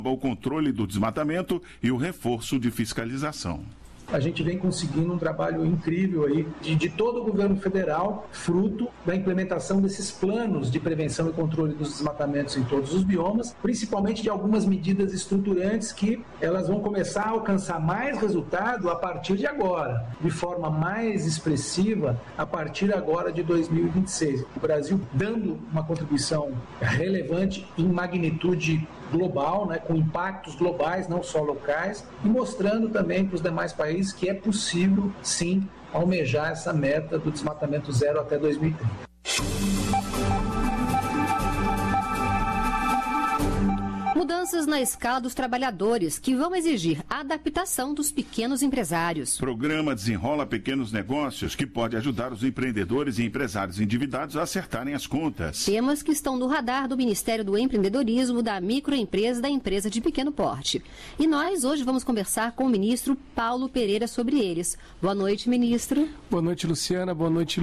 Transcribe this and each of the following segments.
o controle do desmatamento e o reforço de fiscalização. A gente vem conseguindo um trabalho incrível aí de todo o governo federal, fruto da implementação desses planos de prevenção e controle dos desmatamentos em todos os biomas, principalmente de algumas medidas estruturantes que elas vão começar a alcançar mais resultado a partir de agora, de forma mais expressiva a partir agora de 2026. O Brasil dando uma contribuição relevante em magnitude global, né, com impactos globais, não só locais, e mostrando também para os demais países que é possível, sim, almejar essa meta do desmatamento zero até 2030. Mudanças na escala dos trabalhadores, que vão exigir a adaptação dos pequenos empresários. Programa Desenrola Pequenos Negócios, que pode ajudar os empreendedores e empresários endividados a acertarem as contas. Temas que estão no radar do Ministério do Empreendedorismo, da microempresa e da empresa de pequeno porte. E nós hoje vamos conversar com o ministro Paulo Pereira sobre eles. Boa noite, ministro. Boa noite, Luciana. Boa noite,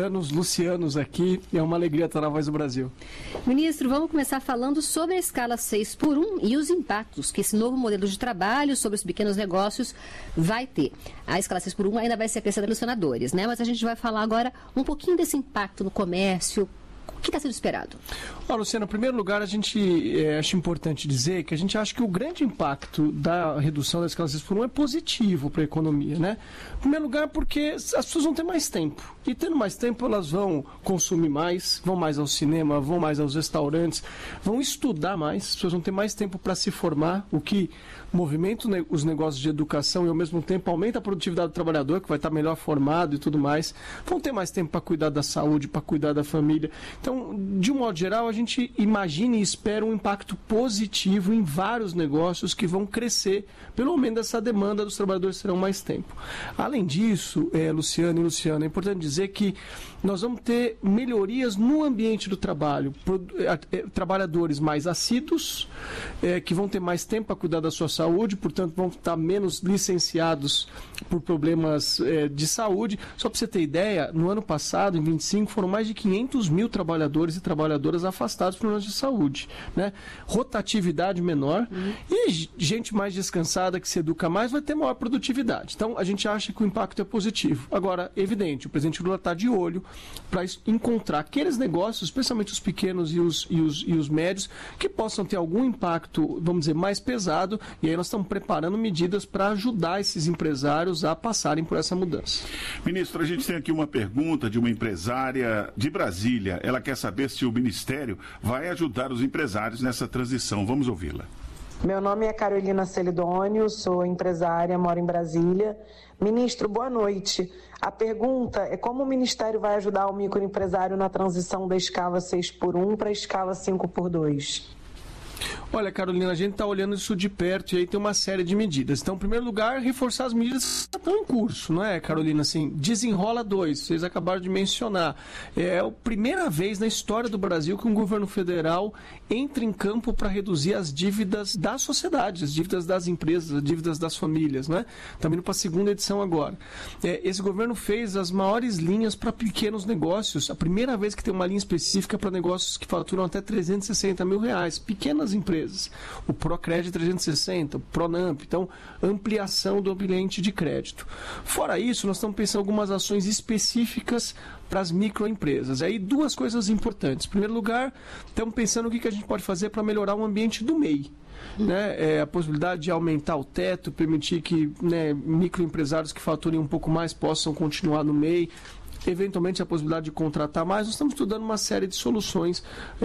Lucianos aqui. É uma alegria estar na Voz do Brasil. Ministro, vamos começar falando sobre a escala 6x1 e os impactos que esse novo modelo de trabalho sobre os pequenos negócios vai ter. A escala 6x1 ainda vai ser apreciada pelos senadores, né? Mas a gente vai falar agora um pouquinho desse impacto no comércio. O que está sendo esperado? Luciana, em primeiro lugar, a gente acha importante dizer que a gente acha que o grande impacto da redução da escala 6x1 é positivo para a economia, né? Em primeiro lugar, porque as pessoas vão ter mais tempo. E tendo mais tempo, elas vão consumir mais, vão mais ao cinema, vão mais aos restaurantes, vão estudar mais, as pessoas vão ter mais tempo para se formar, o que movimenta os negócios de educação e, ao mesmo tempo, aumenta a produtividade do trabalhador, que vai estar melhor formado e tudo mais. Vão ter mais tempo para cuidar da saúde, para cuidar da família. Então, de um modo geral, a gente imagina e espera um impacto positivo em vários negócios que vão crescer, pelo aumento dessa demanda dos trabalhadores terão mais tempo. Além disso, Luciano e Luciana, é importante dizer que nós vamos ter melhorias no ambiente do trabalho, trabalhadores mais assíduos, que vão ter mais tempo para cuidar da sua saúde, portanto vão estar menos licenciados por problemas de saúde. Só para você ter ideia, no ano passado, em 25, foram mais de 500 mil trabalhadores e trabalhadoras afastados por problemas de saúde, né? Rotatividade menor e gente mais descansada, que se educa mais, vai ter maior produtividade. Então, a gente acha que o impacto é positivo. Agora, evidente, o presidente Lula está de olho para encontrar aqueles negócios, especialmente os pequenos e os médios, que possam ter algum impacto, vamos dizer, mais pesado, e aí nós estamos preparando medidas para ajudar esses empresários a passarem por essa mudança. Ministro, a gente tem aqui uma pergunta de uma empresária de Brasília. Ela quer saber se o Ministério vai ajudar os empresários nessa transição. Vamos ouvi-la. Meu nome é Carolina Celidônio, sou empresária, moro em Brasília. Ministro, boa noite. A pergunta é como o Ministério vai ajudar o microempresário na transição da escala 6x1 para a escala 5x2? Olha, Carolina, a gente está olhando isso de perto e aí tem uma série de medidas. Então, em primeiro lugar, reforçar as medidas que estão em curso, não é, Carolina? Assim, Desenrola 2, vocês acabaram de mencionar. É a primeira vez na história do Brasil que um governo federal entra em campo para reduzir as dívidas da sociedade, as dívidas das empresas, as dívidas das famílias, não é? Estamos indo para a segunda edição agora. Esse governo fez as maiores linhas para pequenos negócios, a primeira vez que tem uma linha específica para negócios que faturam até R$360 mil, pequenas empresas. O Procred 360, o Pronamp, então ampliação do ambiente de crédito. Fora isso, nós estamos pensando em algumas ações específicas para as microempresas. Aí duas coisas importantes. Em primeiro lugar, estamos pensando o que a gente pode fazer para melhorar o ambiente do MEI. Né, a possibilidade de aumentar o teto, permitir que microempresários que faturem um pouco mais possam continuar no MEI, eventualmente a possibilidade de contratar mais. Nós estamos estudando uma série de soluções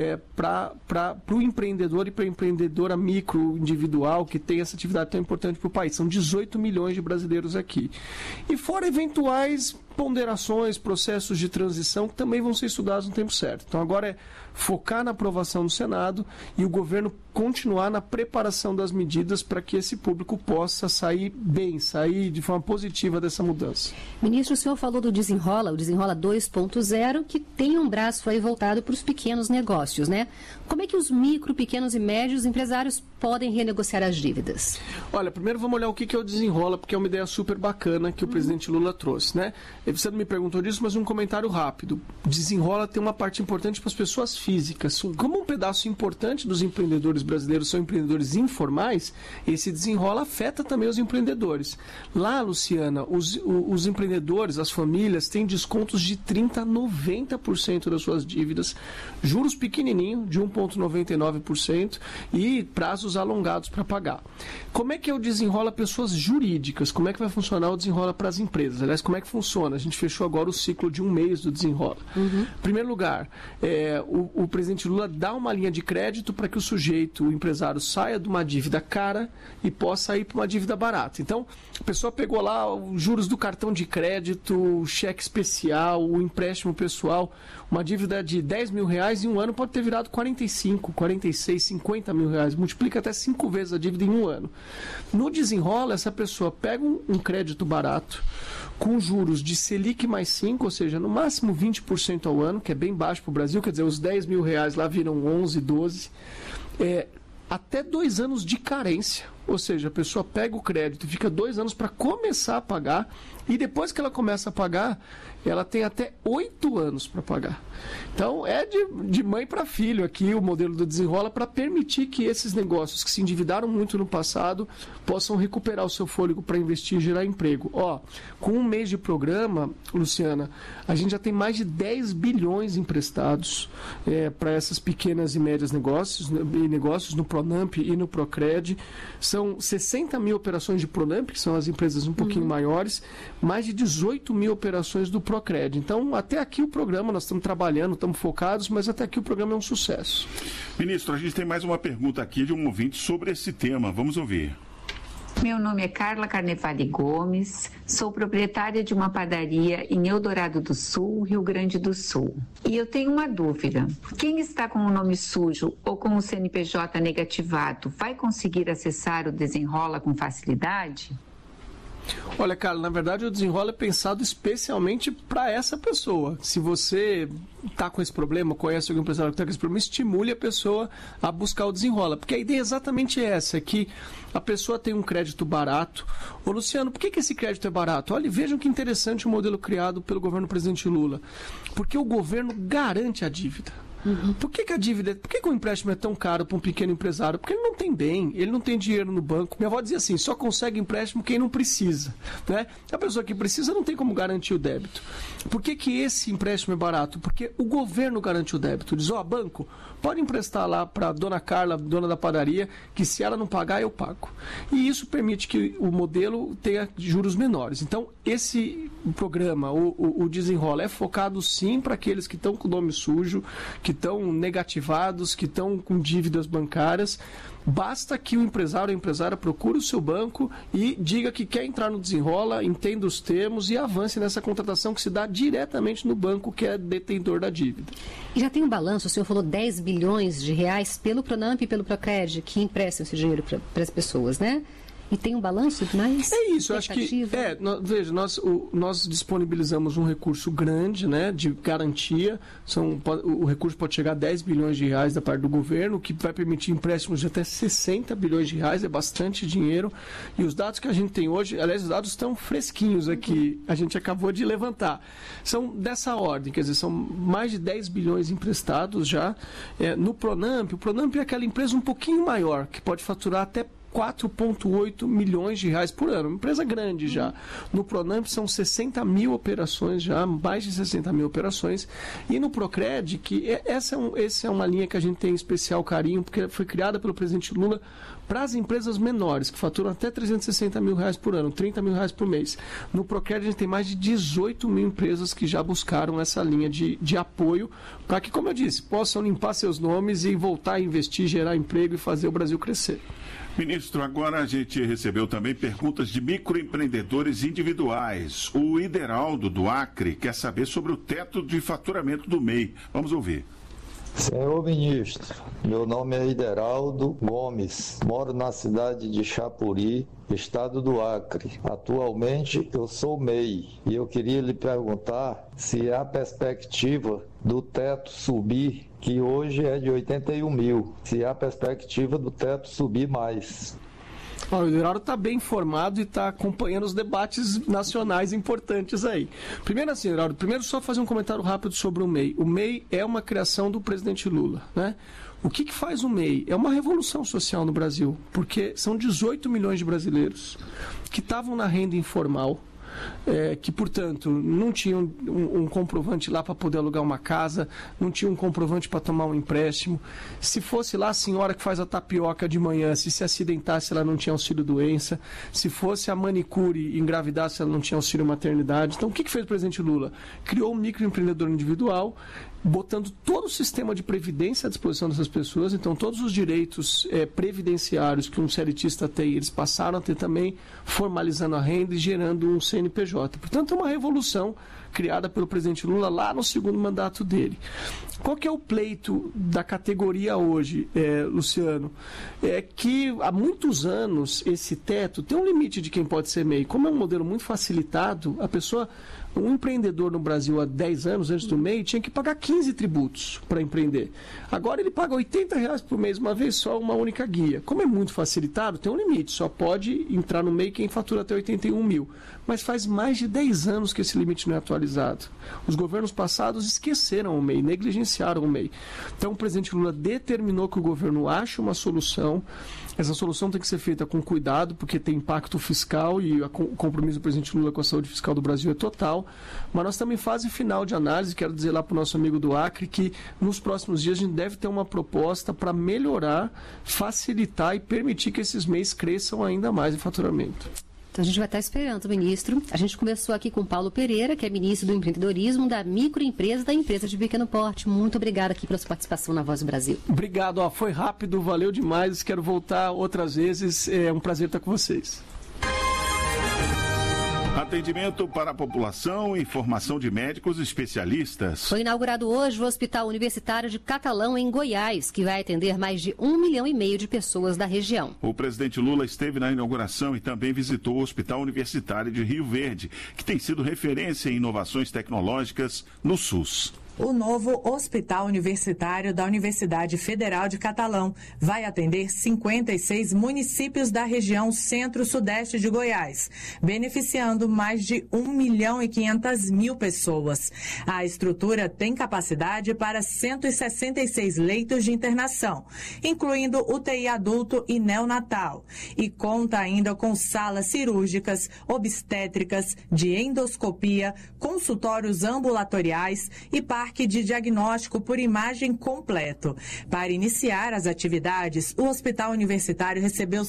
para o empreendedor e para a empreendedora micro individual que tem essa atividade tão importante para o país. São 18 milhões de brasileiros aqui. E fora eventuais ponderações, processos de transição que também vão ser estudados no tempo certo. Então agora é focar na aprovação no Senado e o governo continuar na preparação das medidas para que esse público possa sair bem, sair de forma positiva dessa mudança. Ministro, o senhor falou do Desenrola, o Desenrola 2.0, que tem um braço aí voltado para os pequenos negócios, né? Como é que os micro, pequenos e médios empresários podem renegociar as dívidas? Olha, primeiro vamos olhar o que é o Desenrola, porque é uma ideia super bacana que o presidente Lula trouxe, né? Você não me perguntou disso, mas um comentário rápido. Desenrola tem uma parte importante para as pessoas físicas. Como um pedaço importante dos empreendedores brasileiros são empreendedores informais, esse desenrola afeta também os empreendedores. Lá, Luciana, os empreendedores, as famílias, têm descontos de 30% a 90% das suas dívidas, juros pequenininho, de 1,99% e prazos alongados para pagar. Como é que é o desenrola pessoas jurídicas? Como é que vai funcionar o desenrola para as empresas? Aliás, como é que funciona? A gente fechou agora o ciclo de um mês do desenrola. Em primeiro lugar, o presidente Lula dá uma linha de crédito para que o sujeito, o empresário, saia de uma dívida cara e possa ir para uma dívida barata. Então, a pessoa pegou lá os juros do cartão de crédito, o cheque especial, o empréstimo pessoal, uma dívida de 10 mil reais em um ano pode ter virado 45, 46, 50 mil reais. Multiplica até 5 vezes a dívida em um ano. No desenrola, essa pessoa pega um crédito barato, com juros de Selic mais 5, ou seja, no máximo 20% ao ano, que é bem baixo para o Brasil, quer dizer, os 10 mil reais lá viram 11, 12, até 2 anos de carência, ou seja, a pessoa pega o crédito e fica 2 anos para começar a pagar, e depois que ela começa a pagar, ela tem até 8 anos para pagar. Então, é de mãe para filho aqui o modelo do desenrola para permitir que esses negócios que se endividaram muito no passado possam recuperar o seu fôlego para investir e gerar emprego. Com um mês de programa, Luciana, a gente já tem mais de 10 bilhões emprestados para essas pequenas e médias negócios no Pronamp e no Procred. São 60 mil operações de Pronamp, que são as empresas um pouquinho maiores, mais de 18 mil operações do Procred. Então, até aqui o programa, nós estamos trabalhando, estamos focados, mas até aqui o programa é um sucesso. Ministro, a gente tem mais uma pergunta aqui de um ouvinte sobre esse tema. Vamos ouvir. Meu nome é Carla Carnevale Gomes, sou proprietária de uma padaria em Eldorado do Sul, Rio Grande do Sul. E eu tenho uma dúvida. Quem está com o nome sujo ou com o CNPJ negativado vai conseguir acessar o desenrola com facilidade? Olha, Carla, na verdade o desenrola é pensado especialmente para essa pessoa. Se você está com esse problema, conhece algum empresário que está com esse problema, estimule a pessoa a buscar o desenrola. Porque a ideia é exatamente essa, é que a pessoa tem um crédito barato. Ô Luciano, por que esse crédito é barato? Olha, vejam que interessante o modelo criado pelo governo presidente Lula. Porque o governo garante a dívida. Por que o empréstimo é tão caro para um pequeno empresário? Porque ele não tem bem, ele não tem dinheiro no banco. Minha avó dizia assim, só consegue empréstimo quem não precisa, né? A pessoa que precisa não tem como garantir o débito. Por que esse empréstimo é barato? Porque o governo garante o débito. Diz, banco, pode emprestar lá para a dona Carla, dona da padaria, que se ela não pagar, eu pago. E isso permite que o modelo tenha juros menores. Então, esse programa, o Desenrola, é focado sim para aqueles que estão com o nome sujo, que estão negativados, que estão com dívidas bancárias. Basta que o empresário ou a empresária procure o seu banco e diga que quer entrar no Desenrola, entenda os termos e avance nessa contratação que se dá diretamente no banco que é detentor da dívida. E já tem um balanço, o senhor falou 10 bilhões de reais pelo Pronamp e pelo Procred que emprestam esse dinheiro para as pessoas, né? E tem um balanço mais? É isso, eu acho que... Veja, nós disponibilizamos um recurso grande, né, de garantia. O recurso pode chegar a 10 bilhões de reais da parte do governo, o que vai permitir empréstimos de até 60 bilhões de reais, é bastante dinheiro. E os dados que a gente tem hoje, aliás, os dados estão fresquinhos aqui, a gente acabou de levantar. São dessa ordem, quer dizer, são mais de 10 bilhões emprestados já. No Pronamp, o Pronamp é aquela empresa um pouquinho maior, que pode faturar até 4,8 milhões de reais por ano, uma empresa grande já. No Pronamp são 60 mil operações já, mais de 60 mil operações. E no Procred, que essa é uma linha que a gente tem especial carinho, porque foi criada pelo presidente Lula para as empresas menores, que faturam até 360 mil reais por ano, 30 mil reais por mês. No Procred a gente tem mais de 18 mil empresas que já buscaram essa linha de apoio, para que, como eu disse, possam limpar seus nomes e voltar a investir, gerar emprego e fazer o Brasil crescer. Ministro, agora a gente recebeu também perguntas de microempreendedores individuais. O Ideraldo, do Acre, quer saber sobre o teto de faturamento do MEI. Vamos ouvir. Senhor ministro, meu nome é Ideraldo Gomes, moro na cidade de Chapuri, estado do Acre. Atualmente eu sou MEI e eu queria lhe perguntar se há perspectiva do teto subir, que hoje é de 81 mil, se há perspectiva do teto subir mais. O Ideraldo está bem informado e está acompanhando os debates nacionais importantes aí. Primeiro assim, Ideraldo, só fazer um comentário rápido sobre o MEI. O MEI é uma criação do presidente Lula, né? O que faz o MEI? É uma revolução social no Brasil, porque são 18 milhões de brasileiros que estavam na renda informal, que, portanto, não tinham um comprovante lá para poder alugar uma casa, não tinha um comprovante para tomar um empréstimo. Se fosse lá a senhora que faz a tapioca de manhã, se acidentasse, ela não tinha auxílio-doença. Se fosse a manicure e engravidasse, ela não tinha auxílio-maternidade. Então, o que fez o presidente Lula? Criou um microempreendedor individual, botando todo o sistema de previdência à disposição dessas pessoas. Então, todos os direitos previdenciários que um CLTista tem, eles passaram a ter também, formalizando a renda e gerando um CNPJ. Portanto, é uma revolução criada pelo presidente Lula lá no segundo mandato dele. Qual que é o pleito da categoria hoje, Luciano? É que há muitos anos esse teto tem um limite de quem pode ser MEI. Como é um modelo muito facilitado, um empreendedor no Brasil há 10 anos antes do MEI tinha que pagar 15 tributos para empreender. Agora ele paga R$80 por mês, uma vez só, uma única guia. Como é muito facilitado, tem um limite. Só pode entrar no MEI quem fatura até 81 mil. Mas faz mais de 10 anos que esse limite não é atualizado. Os governos passados esqueceram o MEI, negligenciaram o MEI. Então o presidente Lula determinou que o governo ache uma solução. Essa solução tem que ser feita com cuidado, porque tem impacto fiscal e o compromisso do presidente Lula com a saúde fiscal do Brasil é total. Mas nós estamos em fase final de análise. Quero dizer lá para o nosso amigo do Acre que nos próximos dias a gente deve ter uma proposta para melhorar, facilitar e permitir que esses MEIs cresçam ainda mais em faturamento. Então a gente vai estar esperando o ministro. A gente começou aqui com Paulo Pereira, que é ministro do empreendedorismo, da microempresa, da empresa de pequeno porte. Muito obrigada aqui pela sua participação na Voz do Brasil. Obrigado, foi rápido, valeu demais. Quero voltar outras vezes. É um prazer estar com vocês. Atendimento para a população e formação de médicos especialistas. Foi inaugurado hoje o Hospital Universitário de Catalão, em Goiás, que vai atender mais de 1,5 milhão de pessoas da região. O presidente Lula esteve na inauguração e também visitou o Hospital Universitário de Rio Verde, que tem sido referência em inovações tecnológicas no SUS. O novo Hospital Universitário da Universidade Federal de Catalão vai atender 56 municípios da região centro-sudeste de Goiás, beneficiando mais de 1.500.000 pessoas. A estrutura tem capacidade para 166 leitos de internação, incluindo UTI adulto e neonatal, e conta ainda com salas cirúrgicas, obstétricas, de endoscopia, consultórios ambulatoriais e parque de diagnóstico por imagem completo. Para iniciar as atividades, o Hospital Universitário recebeu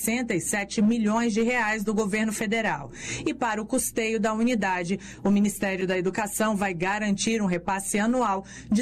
67 milhões de reais do governo federal. E para o custeio da unidade, o Ministério da Educação vai garantir um repasse anual de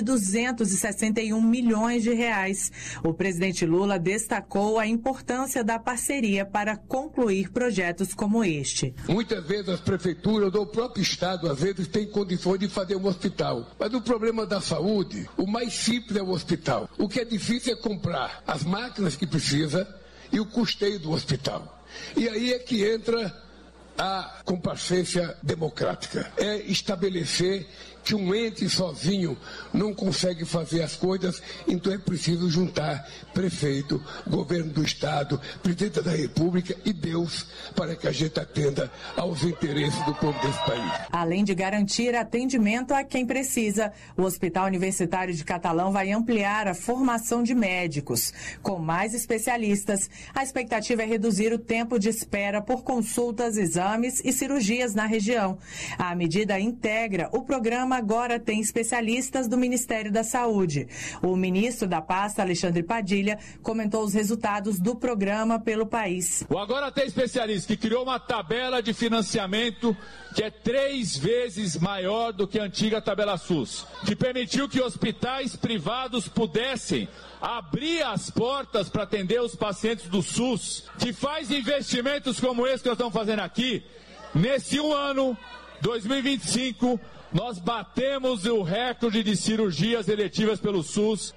261 milhões de reais. O presidente Lula destacou a importância da parceria para concluir projetos como este. Muitas vezes as prefeituras ou o próprio Estado, às vezes, têm condições de fazer um hospital. Mas o problema da saúde, o mais simples é o hospital. O que é difícil é comprar as máquinas que precisa e o custeio do hospital. E aí é que entra a comparcência democrática. É estabelecer que um ente sozinho não consegue fazer as coisas, então é preciso juntar prefeito, governo do Estado, presidente da República e Deus, para que a gente atenda aos interesses do povo desse país. Além de garantir atendimento a quem precisa, o Hospital Universitário de Catalão vai ampliar a formação de médicos. Com mais especialistas, a expectativa é reduzir o tempo de espera por consultas, exames e cirurgias na região. A medida integra o programa Agora Tem especialistas do Ministério da Saúde. O ministro da pasta, Alexandre Padilha, comentou os resultados do programa pelo país. O Agora Tem especialistas, que criou uma tabela de financiamento que é 3 vezes maior do que a antiga tabela SUS, que permitiu que hospitais privados pudessem abrir as portas para atender os pacientes do SUS, que faz investimentos como esse que nós estamos fazendo aqui. Nesse um ano, 2025, nós batemos o recorde de cirurgias eletivas pelo SUS,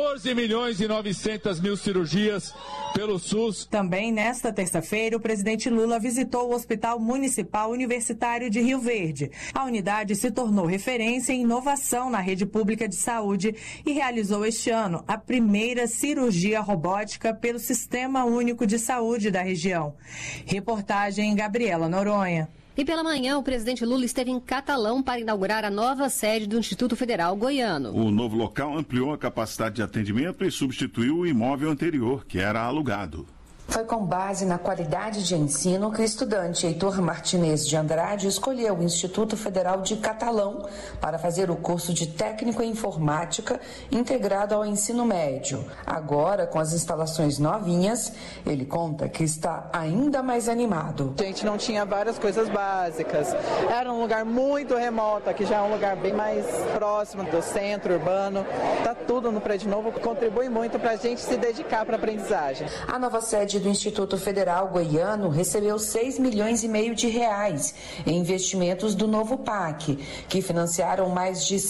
14.900.000 cirurgias pelo SUS. Também nesta terça-feira, o presidente Lula visitou o Hospital Municipal Universitário de Rio Verde. A unidade se tornou referência em inovação na rede pública de saúde e realizou este ano a primeira cirurgia robótica pelo Sistema Único de Saúde da região. Reportagem Gabriela Noronha. E pela manhã, o presidente Lula esteve em Catalão para inaugurar a nova sede do Instituto Federal Goiano. O novo local ampliou a capacidade de atendimento e substituiu o imóvel anterior, que era alugado. Foi com base na qualidade de ensino que o estudante Heitor Martinez de Andrade escolheu o Instituto Federal de Catalão para fazer o curso de técnico em informática integrado ao ensino médio. Agora, com as instalações novinhas, ele conta que está ainda mais animado. A gente não tinha várias coisas básicas. Era um lugar muito remoto, aqui já é um lugar bem mais próximo do centro urbano. Está tudo no prédio novo, contribui muito para a gente se dedicar para a aprendizagem. A nova sede do Instituto Federal Goiano recebeu 6,5 milhões de reais em investimentos do novo PAC, que financiaram mais de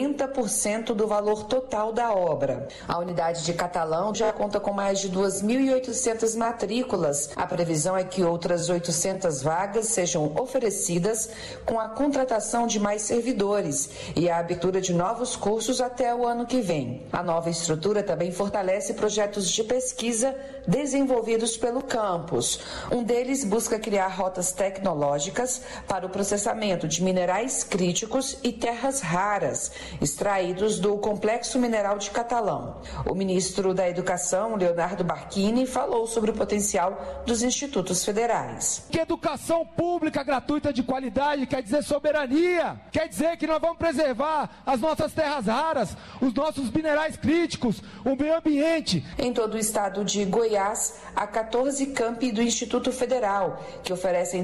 70% do valor total da obra. A unidade de Catalão já conta com mais de 2.800 matrículas. A previsão é que outras 800 vagas sejam oferecidas com a contratação de mais servidores e a abertura de novos cursos até o ano que vem. A nova estrutura também fortalece projetos de pesquisa desenvolvidos pelo campus. Um deles busca criar rotas tecnológicas para o processamento de minerais críticos e terras raras, extraídos do Complexo Mineral de Catalão. O ministro da Educação, Leonardo Barquini, falou sobre o potencial dos institutos federais. Que educação pública gratuita de qualidade quer dizer soberania, quer dizer que nós vamos preservar as nossas terras raras, os nossos minerais críticos, o meio ambiente. Em todo o estado de Goiás, há 14 campi do Instituto Federal, que oferecem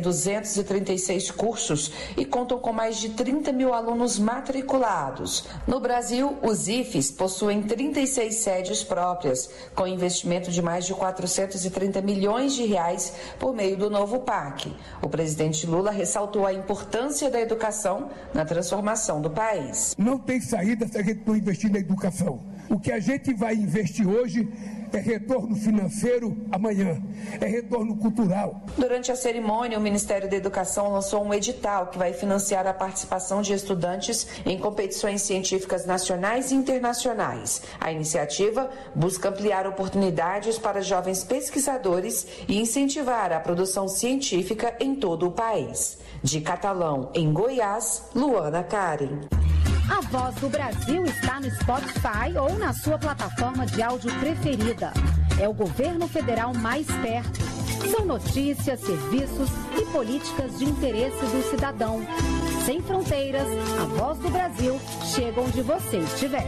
236 cursos e contam com mais de 30 mil alunos matriculados. No Brasil, os IFES possuem 36 sedes próprias, com investimento de mais de 430 milhões de reais por meio do novo PAC. O presidente Lula ressaltou a importância da educação na transformação do país. Não tem saída se a gente não investir na educação. O que a gente vai investir hoje é retorno financeiro amanhã, é retorno cultural. Durante a cerimônia, o Ministério da Educação lançou um edital que vai financiar a participação de estudantes em competições científicas nacionais e internacionais. A iniciativa busca ampliar oportunidades para jovens pesquisadores e incentivar a produção científica em todo o país. De Catalão, em Goiás, Luana Karen. A Voz do Brasil está no Spotify ou na sua plataforma de áudio preferida. É o governo federal mais perto. São notícias, serviços e políticas de interesse do cidadão. Sem fronteiras, a Voz do Brasil chega onde você estiver.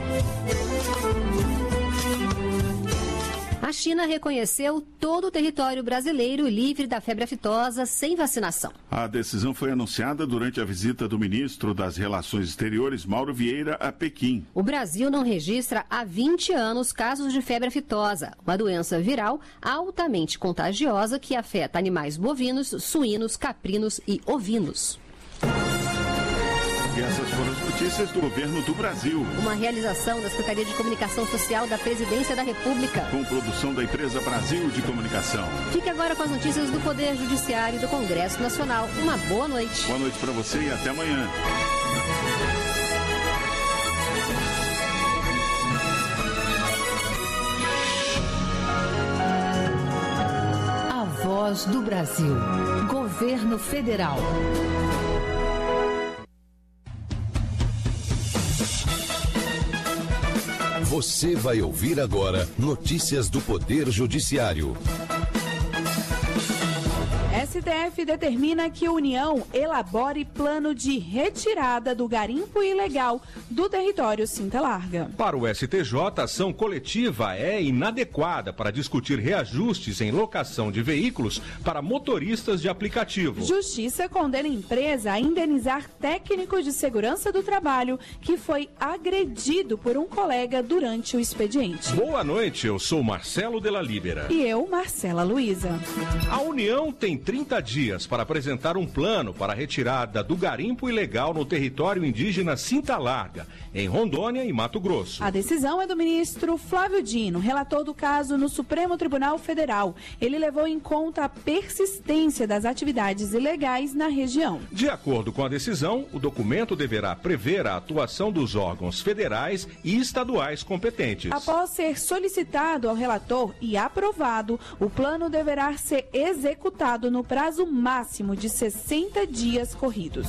A China reconheceu todo o território brasileiro livre da febre aftosa sem vacinação. A decisão foi anunciada durante a visita do ministro das Relações Exteriores, Mauro Vieira, a Pequim. O Brasil não registra há 20 anos casos de febre aftosa, uma doença viral altamente contagiosa que afeta animais bovinos, suínos, caprinos e ovinos. E essas foram as notícias do governo do Brasil. Uma realização da Secretaria de Comunicação Social da Presidência da República. Com produção da empresa Brasil de Comunicação. Fique agora com as notícias do Poder Judiciário e do Congresso Nacional. Uma boa noite. Boa noite para você e até amanhã. A Voz do Brasil. Governo Federal. Você vai ouvir agora notícias do Poder Judiciário. STF determina que a União elabore plano de retirada do garimpo ilegal do território Cinta Larga. Para o STJ, a ação coletiva é inadequada para discutir reajustes em locação de veículos para motoristas de aplicativo. Justiça condena a empresa a indenizar técnico de segurança do trabalho que foi agredido por um colega durante o expediente. Boa noite, eu sou Marcelo Della Libera. E eu, Marcela Luiza. A União tem 30 30 dias para apresentar um plano para a retirada do garimpo ilegal no território indígena Cinta Larga, em Rondônia e Mato Grosso. A decisão é do ministro Flávio Dino, relator do caso no Supremo Tribunal Federal. Ele levou em conta a persistência das atividades ilegais na região. De acordo com a decisão, o documento deverá prever a atuação dos órgãos federais e estaduais competentes. Após ser solicitado ao relator e aprovado, o plano deverá ser executado no prazo máximo de 60 dias corridos.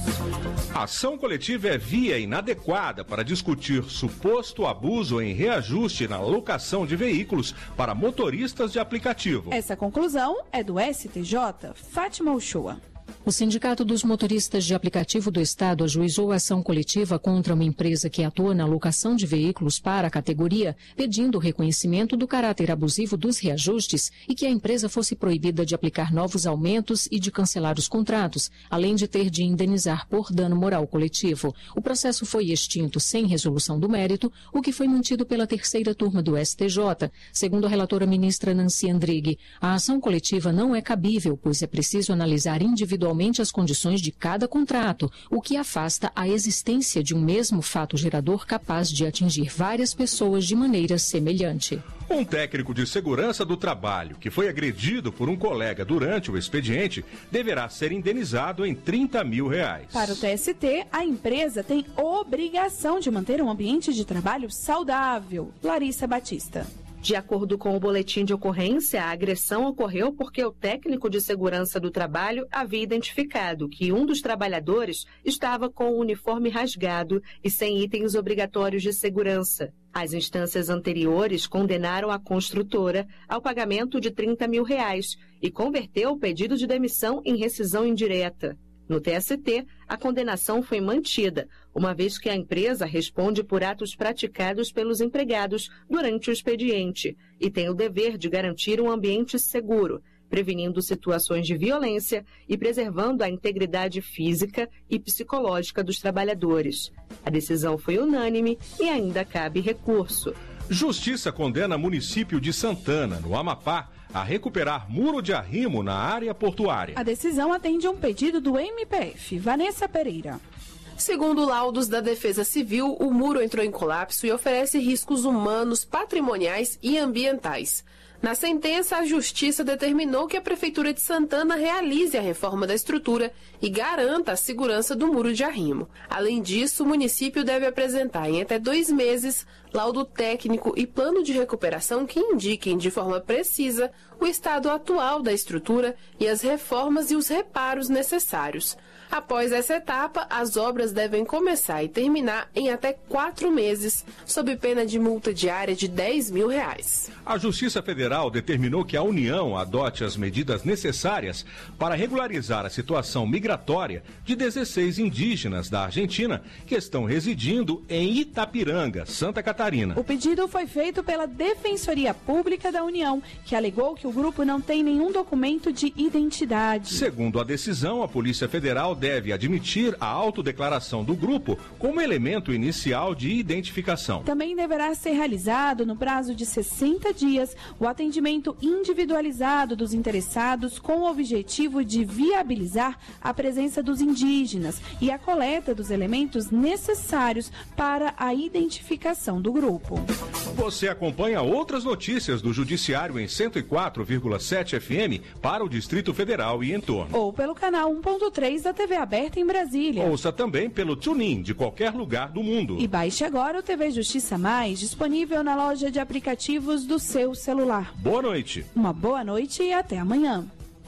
A ação coletiva é via inadequada para discutir suposto abuso em reajuste na locação de veículos para motoristas de aplicativo. Essa conclusão é do STJ. Fátima Uchoa. O Sindicato dos Motoristas de Aplicativo do Estado ajuizou a ação coletiva contra uma empresa que atua na locação de veículos para a categoria, pedindo o reconhecimento do caráter abusivo dos reajustes e que a empresa fosse proibida de aplicar novos aumentos e de cancelar os contratos, além de ter de indenizar por dano moral coletivo. O processo foi extinto sem resolução do mérito, o que foi mantido pela terceira turma do STJ. Segundo a relatora ministra Nancy Andrighi, a ação coletiva não é cabível, pois é preciso analisar individualmente as condições de cada contrato, o que afasta a existência de um mesmo fato gerador capaz de atingir várias pessoas de maneira semelhante. Um técnico de segurança do trabalho que foi agredido por um colega durante o expediente deverá ser indenizado em R$30 mil. Para o TST, a empresa tem obrigação de manter um ambiente de trabalho saudável. Larissa Batista. De acordo com o boletim de ocorrência, a agressão ocorreu porque o técnico de segurança do trabalho havia identificado que um dos trabalhadores estava com o uniforme rasgado e sem itens obrigatórios de segurança. As instâncias anteriores condenaram a construtora ao pagamento de R$30 mil e converteu o pedido de demissão em rescisão indireta. No TST, a condenação foi mantida, uma vez que a empresa responde por atos praticados pelos empregados durante o expediente e tem o dever de garantir um ambiente seguro, prevenindo situações de violência e preservando a integridade física e psicológica dos trabalhadores. A decisão foi unânime e ainda cabe recurso. Justiça condena município de Santana, no Amapá, a recuperar muro de arrimo na área portuária. A decisão atende a um pedido do MPF. Vanessa Pereira. Segundo laudos da Defesa Civil, o muro entrou em colapso e oferece riscos humanos, patrimoniais e ambientais. Na sentença, a Justiça determinou que a Prefeitura de Santana realize a reforma da estrutura e garanta a segurança do muro de arrimo. Além disso, o município deve apresentar em até 2 meses laudo técnico e plano de recuperação que indiquem de forma precisa o estado atual da estrutura e as reformas e os reparos necessários. Após essa etapa, as obras devem começar e terminar em até 4 meses, sob pena de multa diária de R$10 mil. A Justiça Federal determinou que a União adote as medidas necessárias para regularizar a situação migratória de 16 indígenas da Argentina que estão residindo em Itapiranga, Santa Catarina. O pedido foi feito pela Defensoria Pública da União, que alegou que o grupo não tem nenhum documento de identidade. Segundo a decisão, a Polícia Federal deve admitir a autodeclaração do grupo como elemento inicial de identificação. Também deverá ser realizado, no prazo de 60 dias, o atendimento individualizado dos interessados com o objetivo de viabilizar a presença dos indígenas e a coleta dos elementos necessários para a identificação do grupo. Você acompanha outras notícias do Judiciário em 104,7 FM para o Distrito Federal e entorno. Ou pelo canal 1.3 da TV aberta em Brasília. Ouça também pelo TuneIn de qualquer lugar do mundo. E baixe agora o TV Justiça Mais, disponível na loja de aplicativos do seu celular. Boa noite. Uma boa noite e até amanhã.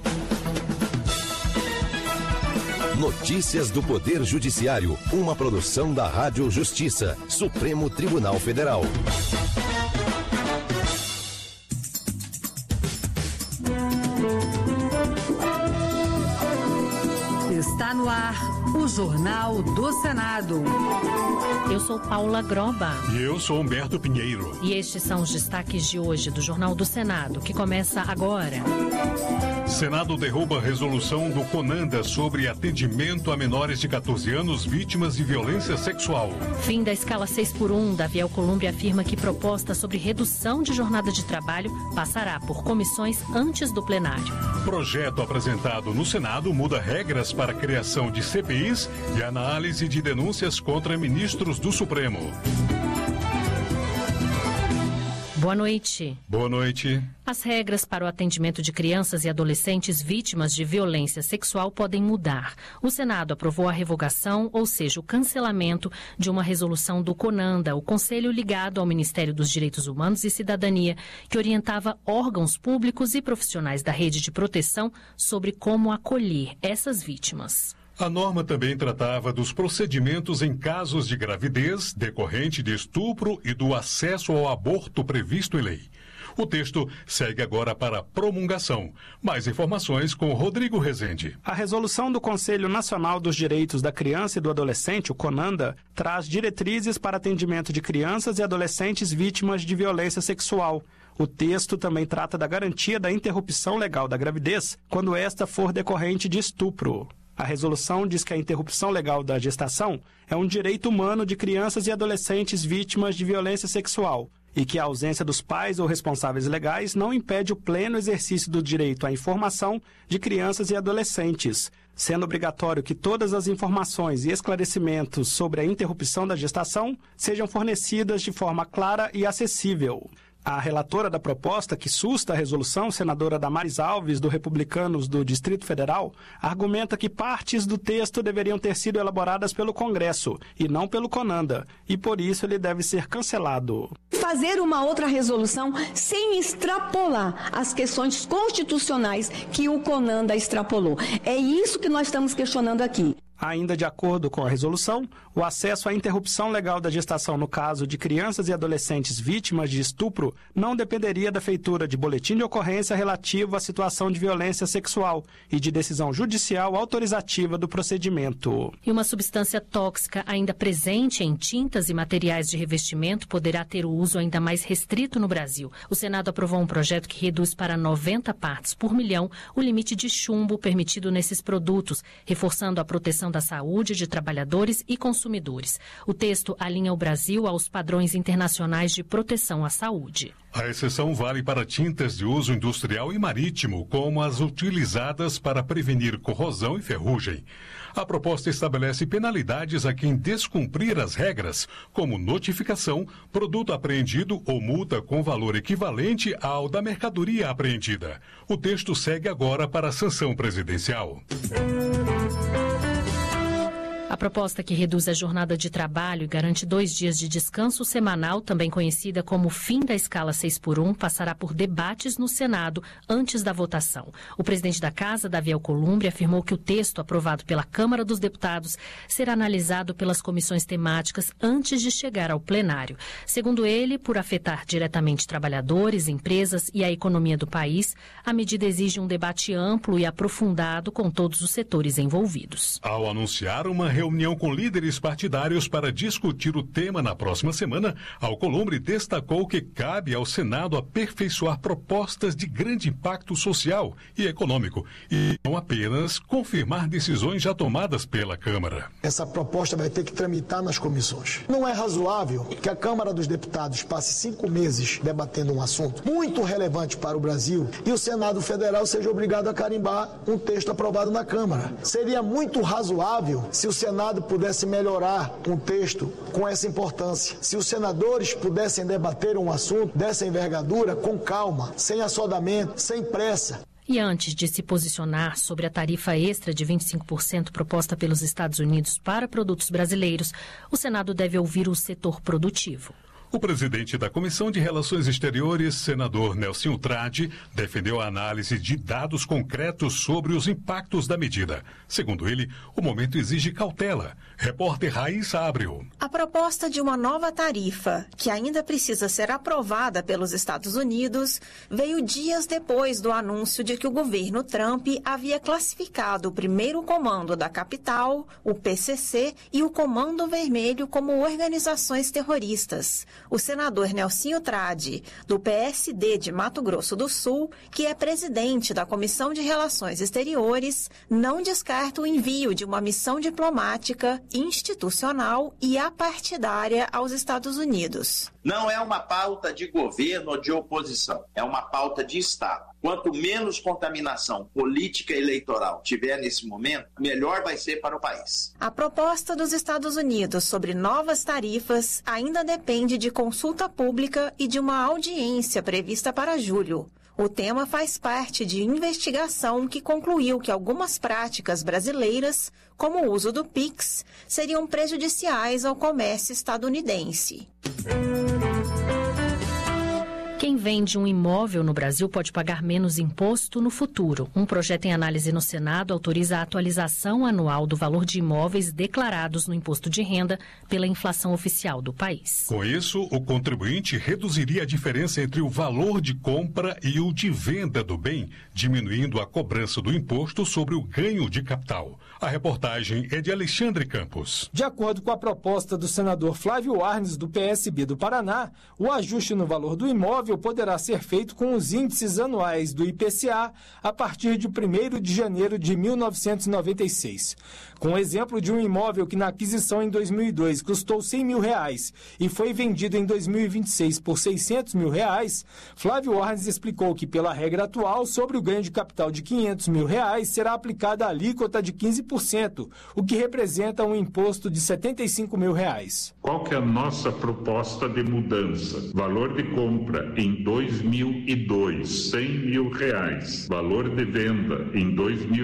Notícias do Poder Judiciário, uma produção da Rádio Justiça, Supremo Tribunal Federal. Está Está no ar o Jornal do Senado. Eu sou Paula Groba. E eu sou Humberto Pinheiro. E estes são os destaques de hoje do Jornal do Senado, que começa agora. Senado derruba a resolução do CONANDA sobre atendimento a menores de 14 anos vítimas de violência sexual. Fim da escala 6x1. Davi Alcolumbre afirma que proposta sobre redução de jornada de trabalho passará por comissões antes do plenário. Projeto apresentado no Senado muda regras para a criação de CPIs e análise de denúncias contra ministros do Supremo. Boa noite. Boa noite. As regras para o atendimento de crianças e adolescentes vítimas de violência sexual podem mudar. O Senado aprovou a revogação, ou seja, o cancelamento de uma resolução do CONANDA, o Conselho ligado ao Ministério dos Direitos Humanos e Cidadania, que orientava órgãos públicos e profissionais da rede de proteção sobre como acolher essas vítimas. A norma também tratava dos procedimentos em casos de gravidez, decorrente de estupro e do acesso ao aborto previsto em lei. O texto segue agora para promulgação. Mais informações com Rodrigo Rezende. A resolução do Conselho Nacional dos Direitos da Criança e do Adolescente, o CONANDA, traz diretrizes para atendimento de crianças e adolescentes vítimas de violência sexual. O texto também trata da garantia da interrupção legal da gravidez quando esta for decorrente de estupro. A resolução diz que a interrupção legal da gestação é um direito humano de crianças e adolescentes vítimas de violência sexual e que a ausência dos pais ou responsáveis legais não impede o pleno exercício do direito à informação de crianças e adolescentes, sendo obrigatório que todas as informações e esclarecimentos sobre a interrupção da gestação sejam fornecidas de forma clara e acessível. A relatora da proposta, que susta a resolução, senadora Damares Alves, do Republicanos do Distrito Federal, argumenta que partes do texto deveriam ter sido elaboradas pelo Congresso e não pelo CONANDA, e por isso ele deve ser cancelado. Fazer uma outra resolução sem extrapolar as questões constitucionais que o CONANDA extrapolou. É isso que nós estamos questionando aqui. Ainda de acordo com a resolução, o acesso à interrupção legal da gestação no caso de crianças e adolescentes vítimas de estupro não dependeria da feitura de boletim de ocorrência relativo à situação de violência sexual e de decisão judicial autorizativa do procedimento. E uma substância tóxica ainda presente em tintas e materiais de revestimento poderá ter o uso ainda mais restrito no Brasil. O Senado aprovou um projeto que reduz para 90 partes por milhão o limite de chumbo permitido nesses produtos, reforçando a proteção da saúde de trabalhadores e consumidores. O texto alinha o Brasil aos padrões internacionais de proteção à saúde. A exceção vale para tintas de uso industrial e marítimo, como as utilizadas para prevenir corrosão e ferrugem. A proposta estabelece penalidades a quem descumprir as regras, como notificação, produto apreendido ou multa com valor equivalente ao da mercadoria apreendida. O texto segue agora para a sanção presidencial. A proposta que reduz a jornada de trabalho e garante 2 dias de descanso semanal, também conhecida como fim da escala 6x1, passará por debates no Senado antes da votação. O presidente da Casa, Davi Alcolumbre, afirmou que o texto aprovado pela Câmara dos Deputados será analisado pelas comissões temáticas antes de chegar ao plenário. Segundo ele, por afetar diretamente trabalhadores, empresas e a economia do país, a medida exige um debate amplo e aprofundado com todos os setores envolvidos. Ao anunciar uma reunião com líderes partidários para discutir o tema na próxima semana, Alcolumbre destacou que cabe ao Senado aperfeiçoar propostas de grande impacto social e econômico e não apenas confirmar decisões já tomadas pela Câmara. Essa proposta vai ter que tramitar nas comissões. Não é razoável que a Câmara dos Deputados passe 5 meses debatendo um assunto muito relevante para o Brasil e o Senado Federal seja obrigado a carimbar um texto aprovado na Câmara. Seria muito razoável se o Senado pudesse melhorar um texto com essa importância. Se os senadores pudessem debater um assunto dessa envergadura com calma, sem assodamento, sem pressa. E antes de se posicionar sobre a tarifa extra de 25% proposta pelos Estados Unidos para produtos brasileiros, o Senado deve ouvir o setor produtivo. O presidente da Comissão de Relações Exteriores, senador Nelsinho Tradi, defendeu a análise de dados concretos sobre os impactos da medida. Segundo ele, o momento exige cautela. Repórter Raíssa Abreu. A proposta de uma nova tarifa, que ainda precisa ser aprovada pelos Estados Unidos, veio dias depois do anúncio de que o governo Trump havia classificado o primeiro comando da capital, o PCC, e o Comando Vermelho como organizações terroristas. O senador Nelsinho Tradi, do PSD de Mato Grosso do Sul, que é presidente da Comissão de Relações Exteriores, não descarta o envio de uma missão diplomática, institucional e apartidária aos Estados Unidos. Não é uma pauta de governo ou de oposição, é uma pauta de Estado. Quanto menos contaminação política e eleitoral tiver nesse momento, melhor vai ser para o país. A proposta dos Estados Unidos sobre novas tarifas ainda depende de consulta pública e de uma audiência prevista para julho. O tema faz parte de investigação que concluiu que algumas práticas brasileiras, como o uso do Pix, seriam prejudiciais ao comércio estadunidense. Quem vende um imóvel no Brasil pode pagar menos imposto no futuro. Um projeto em análise no Senado autoriza a atualização anual do valor de imóveis declarados no imposto de renda pela inflação oficial do país. Com isso, o contribuinte reduziria a diferença entre o valor de compra e o de venda do bem, diminuindo a cobrança do imposto sobre o ganho de capital. A reportagem é de Alexandre Campos. De acordo com a proposta do senador Flávio Arnes, do PSB do Paraná, o ajuste no valor do imóvel poderá ser feito com os índices anuais do IPCA a partir de 1º de janeiro de 1996. Com o exemplo de um imóvel que na aquisição em 2002 custou R$100 mil e foi vendido em 2026 por R$600 mil, Flávio Arnes explicou que, pela regra atual, sobre o ganho de capital de R$500 mil será aplicada a alíquota de 15%, o que representa um imposto de R$75 mil. Qual que é a nossa proposta de mudança? Valor de compra em 2002, R$100 mil. Valor de venda em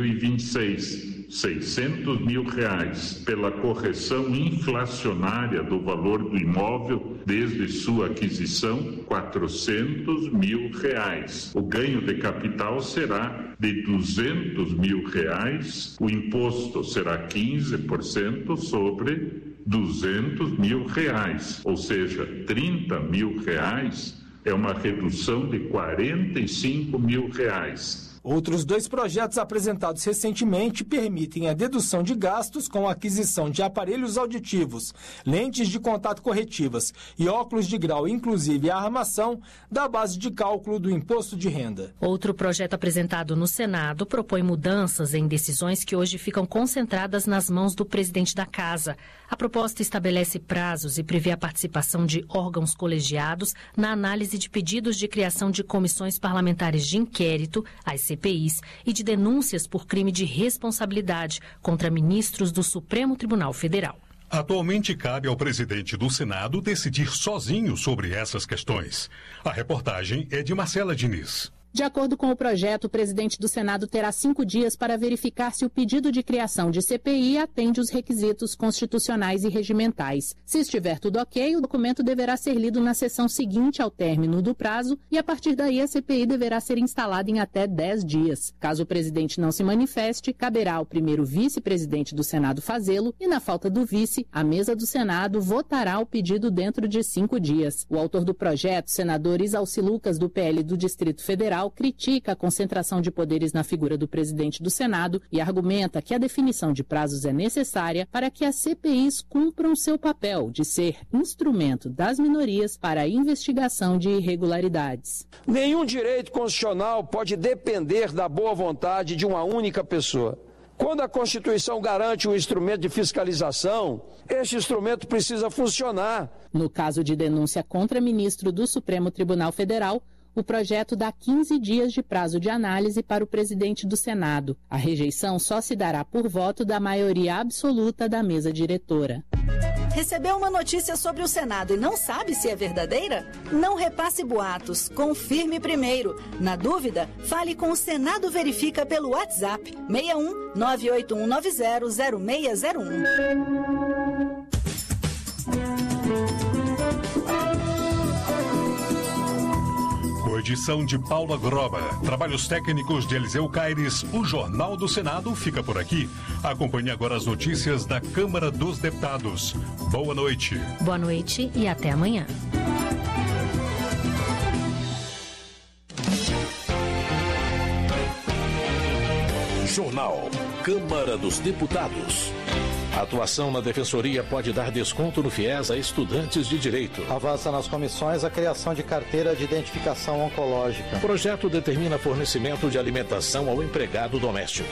2026, R$600 mil, pela correção inflacionária do valor do imóvel desde sua aquisição, R$400 mil. O ganho de capital será de R$200 mil. O imposto será 15% sobre R$200 mil, ou seja, R$30 mil é uma redução de R$45 mil. Outros dois projetos apresentados recentemente permitem a dedução de gastos com a aquisição de aparelhos auditivos, lentes de contato corretivas e óculos de grau, inclusive a armação, da base de cálculo do imposto de renda. Outro projeto apresentado no Senado propõe mudanças em decisões que hoje ficam concentradas nas mãos do presidente da Casa. A proposta estabelece prazos e prevê a participação de órgãos colegiados na análise de pedidos de criação de comissões parlamentares de inquérito, as CPIs, e de denúncias por crime de responsabilidade contra ministros do Supremo Tribunal Federal. Atualmente cabe ao presidente do Senado decidir sozinho sobre essas questões. A reportagem é de Marcela Diniz. De acordo com o projeto, o presidente do Senado terá 5 dias para verificar se o pedido de criação de CPI atende os requisitos constitucionais e regimentais. Se estiver tudo ok, o documento deverá ser lido na sessão seguinte ao término do prazo e, a partir daí, a CPI deverá ser instalada em até 10 dias. Caso o presidente não se manifeste, caberá ao primeiro vice-presidente do Senado fazê-lo e, na falta do vice, a mesa do Senado votará o pedido dentro de 5 dias. O autor do projeto, senador Isalci Lucas, do PL do Distrito Federal, critica a concentração de poderes na figura do presidente do Senado e argumenta que a definição de prazos é necessária para que as CPIs cumpram seu papel de ser instrumento das minorias para a investigação de irregularidades. Nenhum direito constitucional pode depender da boa vontade de uma única pessoa. Quando a Constituição garante um instrumento de fiscalização, este instrumento precisa funcionar. No caso de denúncia contra ministro do Supremo Tribunal Federal, o projeto dá 15 dias de prazo de análise para o presidente do Senado. A rejeição só se dará por voto da maioria absoluta da mesa diretora. Recebeu uma notícia sobre o Senado e não sabe se é verdadeira? Não repasse boatos, confirme primeiro. Na dúvida, fale com o Senado Verifica pelo WhatsApp 61 98190 0601. edição de Paula Groba. Trabalhos técnicos de Eliseu Caires. O Jornal do Senado fica por aqui. Acompanhe agora as notícias da Câmara dos Deputados. Boa noite. Boa noite e até amanhã. Jornal Câmara dos Deputados. A atuação na Defensoria pode dar desconto no FIES a estudantes de direito. Avança nas comissões a criação de carteira de identificação oncológica. O projeto determina fornecimento de alimentação ao empregado doméstico.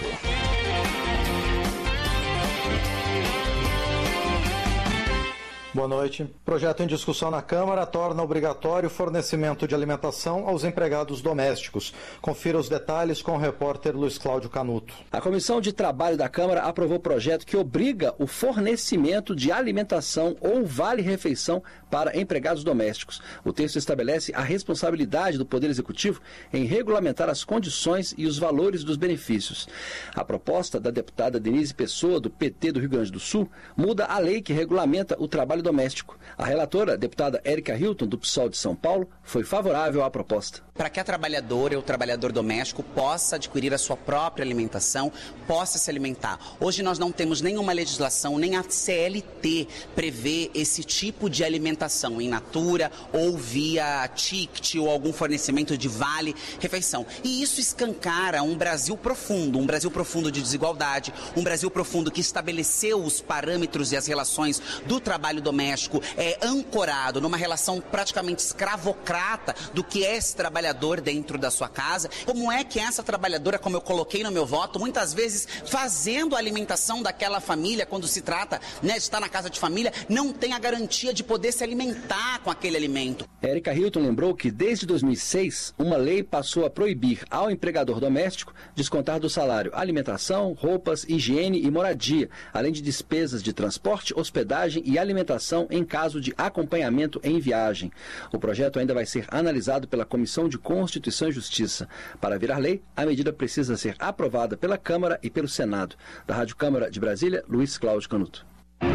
Boa noite. Projeto em discussão na Câmara torna obrigatório o fornecimento de alimentação aos empregados domésticos. Confira os detalhes com o repórter Luiz Cláudio Canuto. A Comissão de Trabalho da Câmara aprovou o projeto que obriga o fornecimento de alimentação ou vale-refeição para empregados domésticos. O texto estabelece a responsabilidade do Poder Executivo em regulamentar as condições e os valores dos benefícios. A proposta da deputada Denise Pessoa, do PT do Rio Grande do Sul, muda a lei que regulamenta o trabalho doméstico. A relatora, a deputada Érica Hilton, do PSOL de São Paulo, foi favorável à proposta. Para que a trabalhadora ou o trabalhador doméstico possa adquirir a sua própria alimentação, possa se alimentar. Hoje nós não temos nenhuma legislação, nem a CLT prevê esse tipo de alimentação in natura ou via ticket ou algum fornecimento de vale-refeição. E isso escancara um Brasil profundo de desigualdade, um Brasil profundo que estabeleceu os parâmetros e as relações do trabalho doméstico ancorado numa relação praticamente escravocrata do que é esse trabalhador dentro da sua casa. Como é que essa trabalhadora, como eu coloquei no meu voto, muitas vezes fazendo a alimentação daquela família, quando se trata de estar na casa de família, não tem a garantia de poder se alimentar com aquele alimento. Érica Hilton lembrou que desde 2006, uma lei passou a proibir ao empregador doméstico descontar do salário alimentação, roupas, higiene e moradia, além de despesas de transporte, hospedagem e alimentação em caso de acompanhamento em viagem. O projeto ainda vai ser analisado pela Comissão de Constituição e Justiça. Para virar lei, a medida precisa ser aprovada pela Câmara e pelo Senado. Da Rádio Câmara de Brasília, Luiz Cláudio Canuto.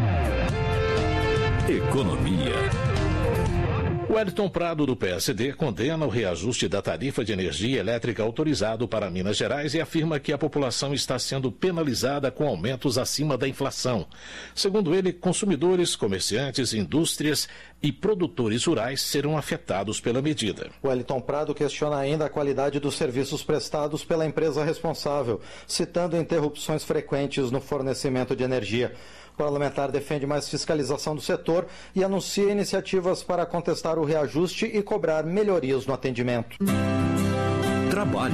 Economia. Wellington Prado, do PSD, condena o reajuste da tarifa de energia elétrica autorizado para Minas Gerais e afirma que a população está sendo penalizada com aumentos acima da inflação. Segundo ele, consumidores, comerciantes, indústrias e produtores rurais serão afetados pela medida. Wellington Prado questiona ainda a qualidade dos serviços prestados pela empresa responsável, citando interrupções frequentes no fornecimento de energia. O parlamentar defende mais fiscalização do setor e anuncia iniciativas para contestar o reajuste e cobrar melhorias no atendimento. Trabalho.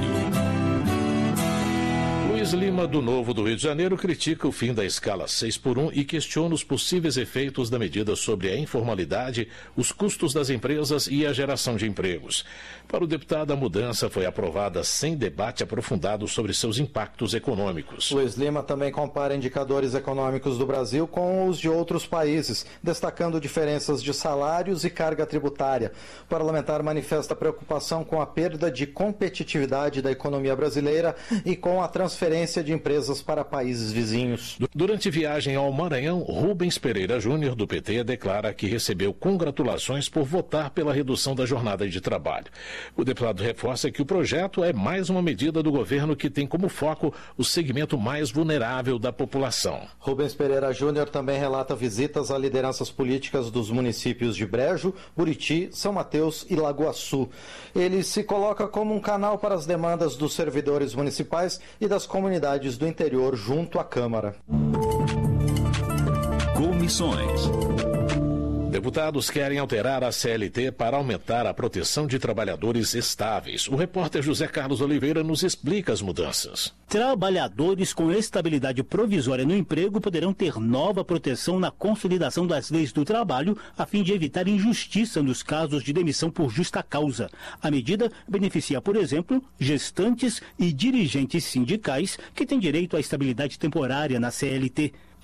Luiz Lima, do Novo do Rio de Janeiro, critica o fim da escala 6x1 e questiona os possíveis efeitos da medida sobre a informalidade, os custos das empresas e a geração de empregos. Para o deputado, a mudança foi aprovada sem debate aprofundado sobre seus impactos econômicos. Luiz Lima também compara indicadores econômicos do Brasil com os de outros países, destacando diferenças de salários e carga tributária. O parlamentar manifesta preocupação com a perda de competitividade da economia brasileira e com a transferência de empresas para países vizinhos. Durante viagem ao Maranhão, Rubens Pereira Júnior, do PT, declara que recebeu congratulações por votar pela redução da jornada de trabalho. O deputado reforça que o projeto é mais uma medida do governo que tem como foco o segmento mais vulnerável da população. Rubens Pereira Júnior também relata visitas a lideranças políticas dos municípios de Brejo, Buriti, São Mateus e Lagoa Sul. Ele se coloca como um canal para as demandas dos servidores municipais e das comunidades do interior junto à Câmara. Comissões. Deputados querem alterar a CLT para aumentar a proteção de trabalhadores estáveis. O repórter José Carlos Oliveira nos explica as mudanças. Trabalhadores com estabilidade provisória no emprego poderão ter nova proteção na consolidação das leis do trabalho, a fim de evitar injustiça nos casos de demissão por justa causa. A medida beneficia, por exemplo, gestantes e dirigentes sindicais que têm direito à estabilidade temporária na CLT.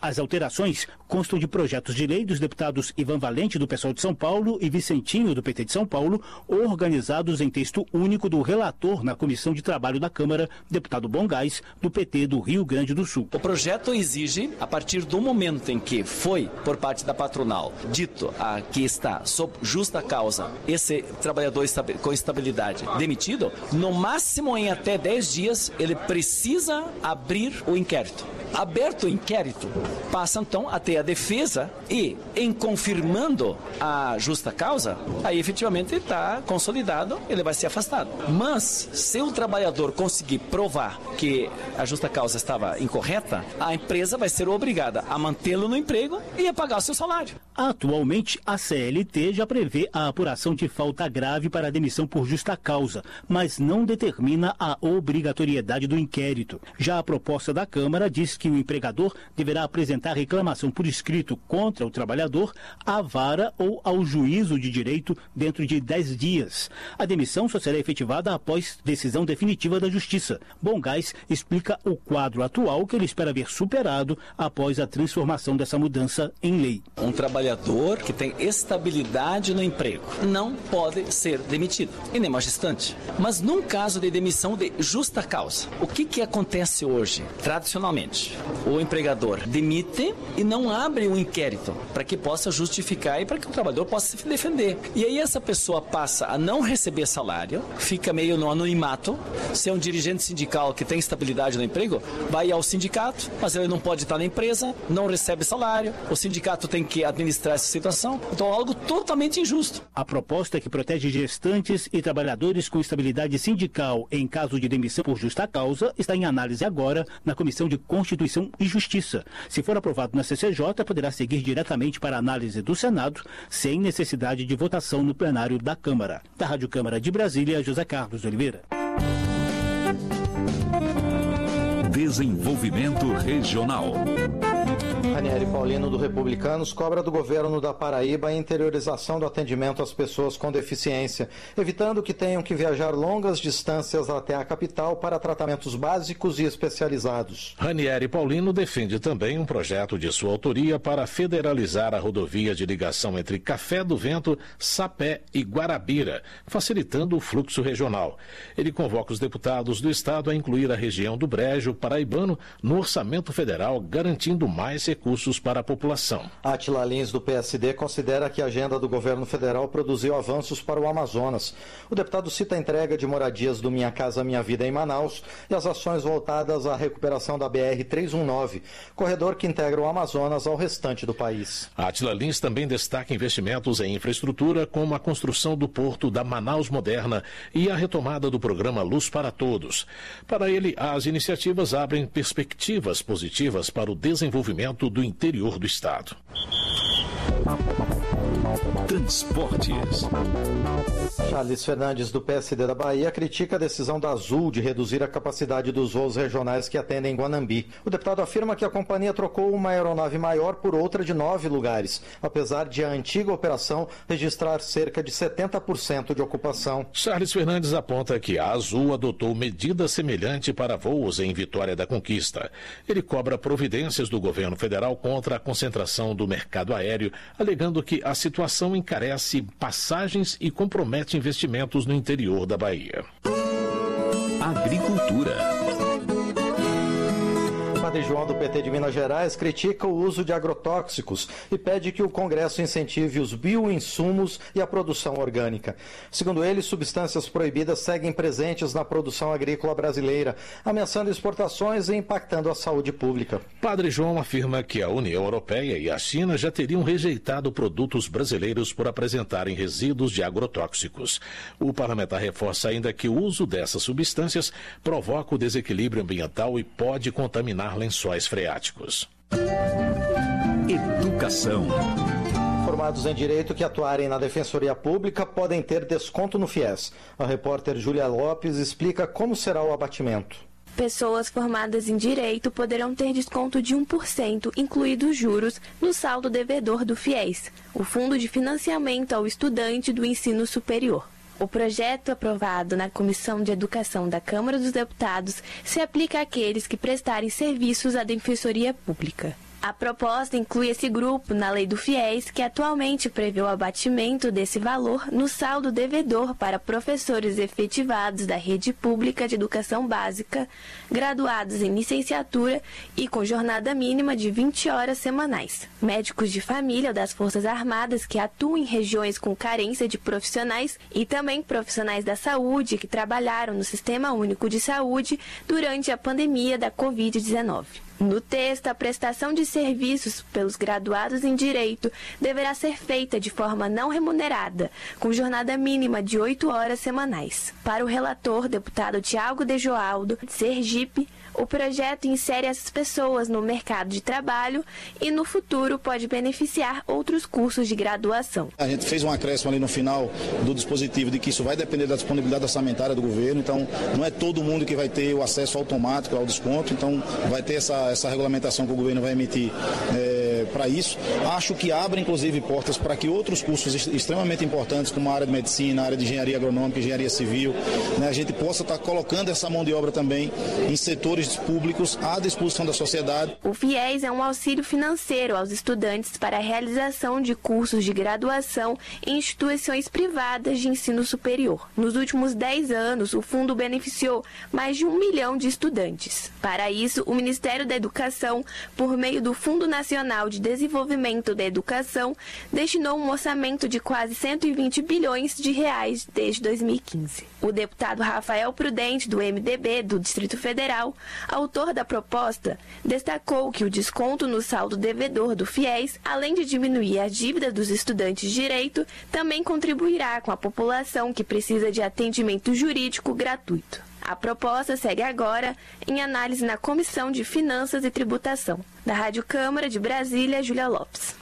As alterações constam de projetos de lei dos deputados Ivan Valente, do PSOL de São Paulo, e Vicentinho, do PT de São Paulo, organizados em texto único do relator na Comissão de Trabalho da Câmara, deputado Bongás, do PT do Rio Grande do Sul. O projeto exige, a partir do momento em que foi, por parte da patronal, dito que está sob justa causa esse trabalhador com estabilidade demitido, no máximo em até 10 dias, ele precisa abrir o inquérito. Aberto o inquérito, passa então a ter a defesa e, em confirmando a justa causa, aí efetivamente está consolidado, ele vai ser afastado. Mas, se o trabalhador conseguir provar que a justa causa estava incorreta, a empresa vai ser obrigada a mantê-lo no emprego e a pagar o seu salário. Atualmente, a CLT já prevê a apuração de falta grave para a demissão por justa causa, mas não determina a obrigatoriedade do inquérito. Já a proposta da Câmara diz que o empregador deverá apresentar reclamação por escrito contra o trabalhador à vara ou ao juízo de direito dentro de 10 dias. A demissão só será efetivada após decisão definitiva da Justiça. Bongás explica o quadro atual que ele espera ver superado após a transformação dessa mudança em lei. Um trabalhador que tem estabilidade no emprego não pode ser demitido, e nem mais distante. Mas num caso de demissão de justa causa, o que acontece hoje, tradicionalmente? O empregador demite e não abre um inquérito para que possa justificar e para que o trabalhador possa se defender. E aí essa pessoa passa a não receber salário, fica meio no anonimato. Se é um dirigente sindical que tem estabilidade no emprego, vai ao sindicato, mas ele não pode estar na empresa, não recebe salário, o sindicato tem que administrar essa situação. Então é algo totalmente injusto. A proposta que protege gestantes e trabalhadores com estabilidade sindical em caso de demissão por justa causa está em análise agora na Comissão de Constituição e Justiça. Se for aprovado na CCJ, poderá seguir diretamente para a análise do Senado, sem necessidade de votação no plenário da Câmara. Da Rádio Câmara de Brasília, José Carlos Oliveira. Desenvolvimento Regional. Ranieri Paulino, do Republicanos, cobra do governo da Paraíba a interiorização do atendimento às pessoas com deficiência, evitando que tenham que viajar longas distâncias até a capital para tratamentos básicos e especializados. Ranieri Paulino defende também um projeto de sua autoria para federalizar a rodovia de ligação entre Café do Vento, Sapé e Guarabira, facilitando o fluxo regional. Ele convoca os deputados do estado a incluir a região do Brejo paraibano no orçamento federal, garantindo mais recursos para a população. Átila Lins, do PSD, considera que a agenda do governo federal produziu avanços para o Amazonas. O deputado cita a entrega de moradias do Minha Casa Minha Vida em Manaus e as ações voltadas à recuperação da BR-319, corredor que integra o Amazonas ao restante do país. Átila Lins também destaca investimentos em infraestrutura, como a construção do porto da Manaus Moderna e a retomada do programa Luz para Todos. Para ele, as iniciativas abrem perspectivas positivas para o desenvolvimento do interior do estado. Transportes. Charles Fernandes, do PSD da Bahia, critica a decisão da Azul de reduzir a capacidade dos voos regionais que atendem Guanambi. O deputado afirma que a companhia trocou uma aeronave maior por outra de 9 lugares, apesar de a antiga operação registrar cerca de 70% de ocupação. Charles Fernandes aponta que a Azul adotou medida semelhante para voos em Vitória da Conquista. Ele cobra providências do governo federal contra a concentração do mercado aéreo, alegando que a situação encarece passagens e compromete investimentos no interior da Bahia. Agricultura. Padre João, do PT de Minas Gerais, critica o uso de agrotóxicos e pede que o Congresso incentive os bioinsumos e a produção orgânica. Segundo ele, substâncias proibidas seguem presentes na produção agrícola brasileira, ameaçando exportações e impactando a saúde pública. Padre João afirma que a União Europeia e a China já teriam rejeitado produtos brasileiros por apresentarem resíduos de agrotóxicos. O parlamentar reforça ainda que o uso dessas substâncias provoca o desequilíbrio ambiental e pode contaminar lençóis freáticos. Educação. Formados em Direito que atuarem na Defensoria Pública podem ter desconto no FIES. A repórter Júlia Lopes explica como será o abatimento. Pessoas formadas em Direito poderão ter desconto de 1%, incluídos juros, no saldo devedor do FIES, o Fundo de Financiamento ao Estudante do Ensino Superior. O projeto aprovado na Comissão de Educação da Câmara dos Deputados se aplica àqueles que prestarem serviços à Defensoria Pública. A proposta inclui esse grupo na lei do FIES, que atualmente prevê o abatimento desse valor no saldo devedor para professores efetivados da rede pública de educação básica, graduados em licenciatura e com jornada mínima de 20 horas semanais. Médicos de família ou das Forças Armadas que atuam em regiões com carência de profissionais e também profissionais da saúde que trabalharam no Sistema Único de Saúde durante a pandemia da Covid-19. No texto, a prestação de serviços pelos graduados em Direito deverá ser feita de forma não remunerada, com jornada mínima de 8 horas semanais. Para o relator, deputado Tiago de Joaldo, de Sergipe, o projeto insere essas pessoas no mercado de trabalho e, no futuro, pode beneficiar outros cursos de graduação. A gente fez um acréscimo ali no final do dispositivo de que isso vai depender da disponibilidade orçamentária do governo, então não é todo mundo que vai ter o acesso automático ao desconto, então vai ter essa regulamentação que o governo vai emitir para isso. Acho que abre, inclusive, portas para que outros cursos extremamente importantes, como a área de medicina, a área de engenharia agronômica, engenharia civil, a gente possa estar colocando essa mão de obra também em setores públicos à disposição da sociedade. O FIES é um auxílio financeiro aos estudantes para a realização de cursos de graduação em instituições privadas de ensino superior. Nos últimos 10 anos, o fundo beneficiou mais de 1 milhão de estudantes. Para isso, o Ministério da Educação, por meio do Fundo Nacional de Desenvolvimento da Educação, destinou um orçamento de quase 120 bilhões de reais desde 2015. O deputado Rafael Prudente, do MDB do Distrito Federal, autor da proposta, destacou que o desconto no saldo devedor do FIES, além de diminuir a dívida dos estudantes de direito, também contribuirá com a população que precisa de atendimento jurídico gratuito. A proposta segue agora em análise na Comissão de Finanças e Tributação. Da Rádio Câmara de Brasília, Júlia Lopes.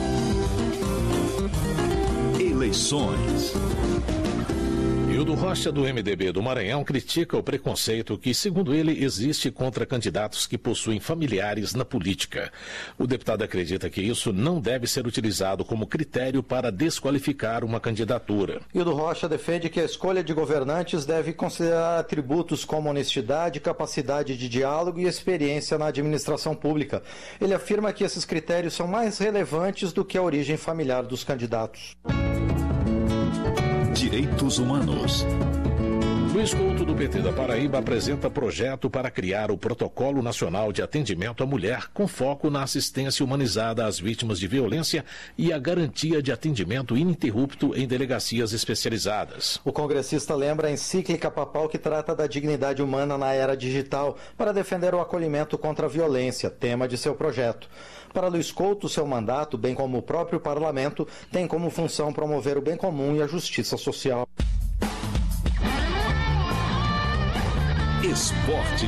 Eleições. Hildo Rocha, do MDB do Maranhão, critica o preconceito que, segundo ele, existe contra candidatos que possuem familiares na política. O deputado acredita que isso não deve ser utilizado como critério para desqualificar uma candidatura. Hildo Rocha defende que a escolha de governantes deve considerar atributos como honestidade, capacidade de diálogo e experiência na administração pública. Ele afirma que esses critérios são mais relevantes do que a origem familiar dos candidatos. Direitos Humanos. Luiz Couto, do PT da Paraíba, apresenta projeto para criar o Protocolo Nacional de Atendimento à Mulher, com foco na assistência humanizada às vítimas de violência e a garantia de atendimento ininterrupto em delegacias especializadas. O congressista lembra a encíclica papal que trata da dignidade humana na era digital para defender o acolhimento contra a violência, tema de seu projeto. Para Luiz Couto, seu mandato, bem como o próprio parlamento, tem como função promover o bem comum e a justiça social. Esporte.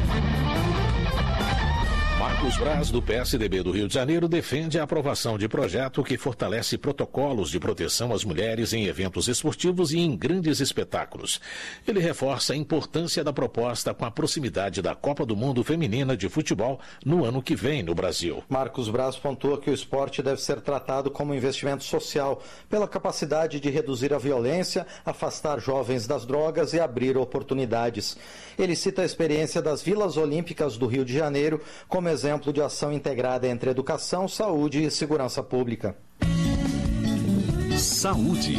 Marcos Braz, do PSDB do Rio de Janeiro, defende a aprovação de projeto que fortalece protocolos de proteção às mulheres em eventos esportivos e em grandes espetáculos. Ele reforça a importância da proposta com a proximidade da Copa do Mundo Feminina de Futebol no ano que vem no Brasil. Marcos Braz pontua que o esporte deve ser tratado como investimento social, pela capacidade de reduzir a violência, afastar jovens das drogas e abrir oportunidades. Ele cita a experiência das Vilas Olímpicas do Rio de Janeiro como exemplo de ação integrada entre educação, saúde e segurança pública. Saúde.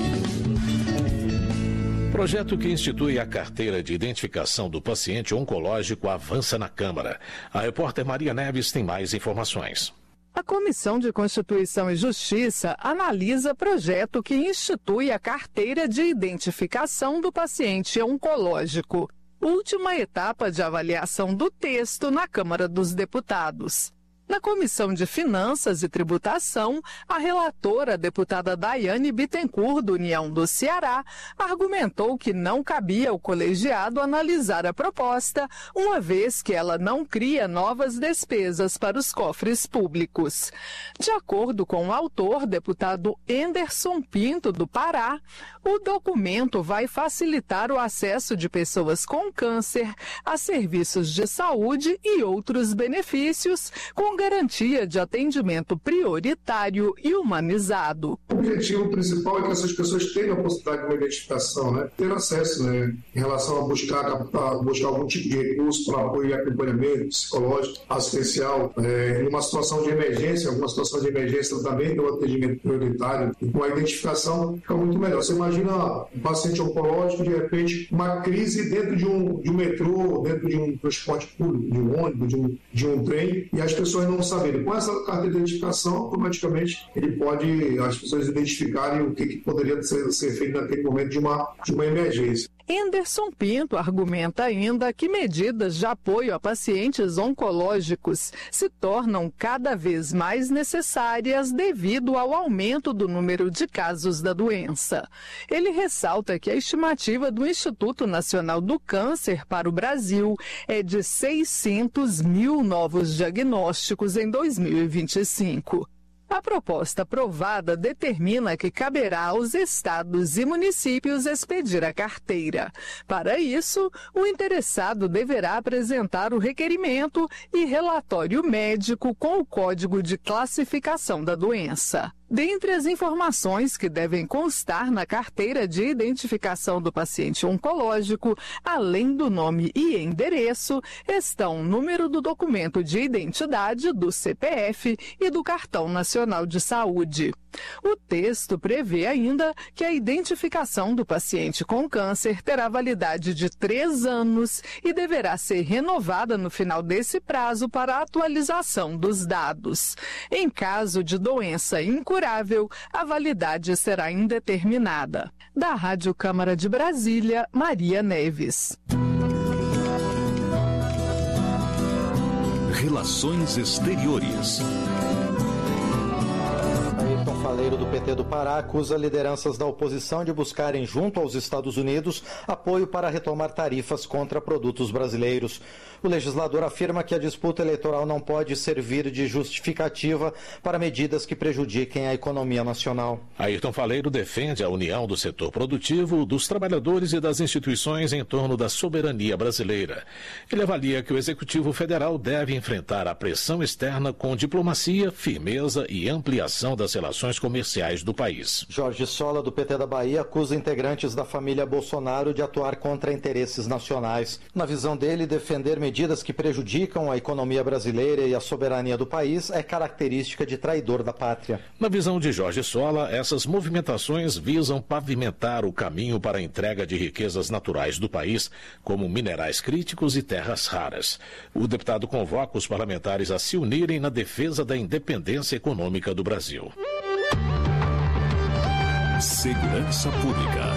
Projeto que institui a carteira de identificação do paciente oncológico avança na Câmara. A repórter Maria Neves tem mais informações. A Comissão de Constituição e Justiça analisa projeto que institui a carteira de identificação do paciente oncológico. Última etapa de avaliação do texto na Câmara dos Deputados. Na Comissão de Finanças e Tributação, a relatora, a deputada Daiane Bittencourt, do União do Ceará, argumentou que não cabia ao colegiado analisar a proposta, uma vez que ela não cria novas despesas para os cofres públicos. De acordo com o autor, deputado Enderson Pinto, do Pará, o documento vai facilitar o acesso de pessoas com câncer a serviços de saúde e outros benefícios, com garantia de atendimento prioritário e humanizado. O objetivo principal é que essas pessoas tenham a possibilidade de uma identificação, ter acesso, em relação a buscar algum tipo de recurso para apoio e acompanhamento psicológico, assistencial, numa situação de emergência, alguma situação de emergência também tem um atendimento prioritário, e com a identificação fica muito melhor. Você imagina um paciente oncológico, de repente, uma crise dentro de um metrô, dentro de um transporte público, de um ônibus, de um trem, e as pessoas não saberem. Com essa carta de identificação, automaticamente as pessoas identificarem o que poderia ser feito naquele momento de uma emergência. Anderson Pinto argumenta ainda que medidas de apoio a pacientes oncológicos se tornam cada vez mais necessárias devido ao aumento do número de casos da doença. Ele ressalta que a estimativa do Instituto Nacional do Câncer para o Brasil é de 600 mil novos diagnósticos em 2025. A proposta aprovada determina que caberá aos estados e municípios expedir a carteira. Para isso, o interessado deverá apresentar o requerimento e relatório médico com o código de classificação da doença. Dentre as informações que devem constar na carteira de identificação do paciente oncológico, além do nome e endereço, estão o número do documento de identidade, do CPF e do Cartão Nacional de Saúde. O texto prevê ainda que a identificação do paciente com câncer terá validade de 3 anos e deverá ser renovada no final desse prazo para a atualização dos dados. Em caso de doença incurável, a validade será indeterminada. Da Rádio Câmara de Brasília, Maria Neves. Relações Exteriores. Ayrton Faleiro, do PT do Pará, acusa lideranças da oposição de buscarem, junto aos Estados Unidos, apoio para retomar tarifas contra produtos brasileiros. O legislador afirma que a disputa eleitoral não pode servir de justificativa para medidas que prejudiquem a economia nacional. Ayrton Faleiro defende a união do setor produtivo, dos trabalhadores e das instituições em torno da soberania brasileira. Ele avalia que o Executivo Federal deve enfrentar a pressão externa com diplomacia, firmeza e ampliação das relações comerciais do país. Jorge Sola, do PT da Bahia, acusa integrantes da família Bolsonaro de atuar contra interesses nacionais. Na visão dele, defender medidas que prejudicam a economia brasileira e a soberania do país é característica de traidor da pátria. Na visão de Jorge Sola, essas movimentações visam pavimentar o caminho para a entrega de riquezas naturais do país, como minerais críticos e terras raras. O deputado convoca os parlamentares a se unirem na defesa da independência econômica do Brasil. Segurança Pública.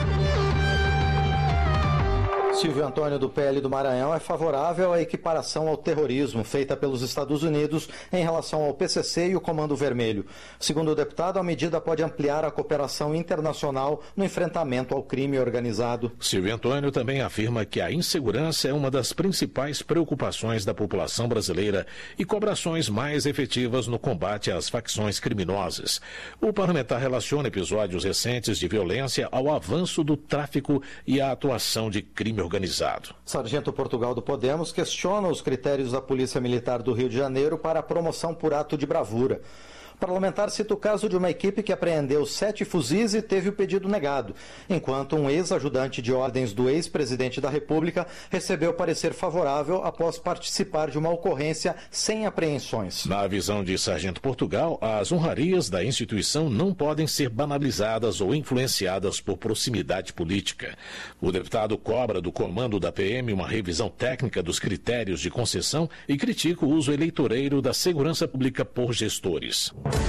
Silvio Antônio, do PL do Maranhão, é favorável à equiparação ao terrorismo feita pelos Estados Unidos em relação ao PCC e o Comando Vermelho. Segundo o deputado, a medida pode ampliar a cooperação internacional no enfrentamento ao crime organizado. Silvio Antônio também afirma que a insegurança é uma das principais preocupações da população brasileira e cobra ações mais efetivas no combate às facções criminosas. O parlamentar relaciona episódios recentes de violência ao avanço do tráfico e à atuação de crime organizado. Sargento Portugal, do Podemos, questiona os critérios da Polícia Militar do Rio de Janeiro para a promoção por ato de bravura. O parlamentar cita o caso de uma equipe que apreendeu 7 fuzis e teve o pedido negado, enquanto um ex-ajudante de ordens do ex-presidente da República recebeu parecer favorável após participar de uma ocorrência sem apreensões. Na visão de Sargento Portugal, as honrarias da instituição não podem ser banalizadas ou influenciadas por proximidade política. O deputado cobra do comando da PM uma revisão técnica dos critérios de concessão e critica o uso eleitoreiro da segurança pública por gestores.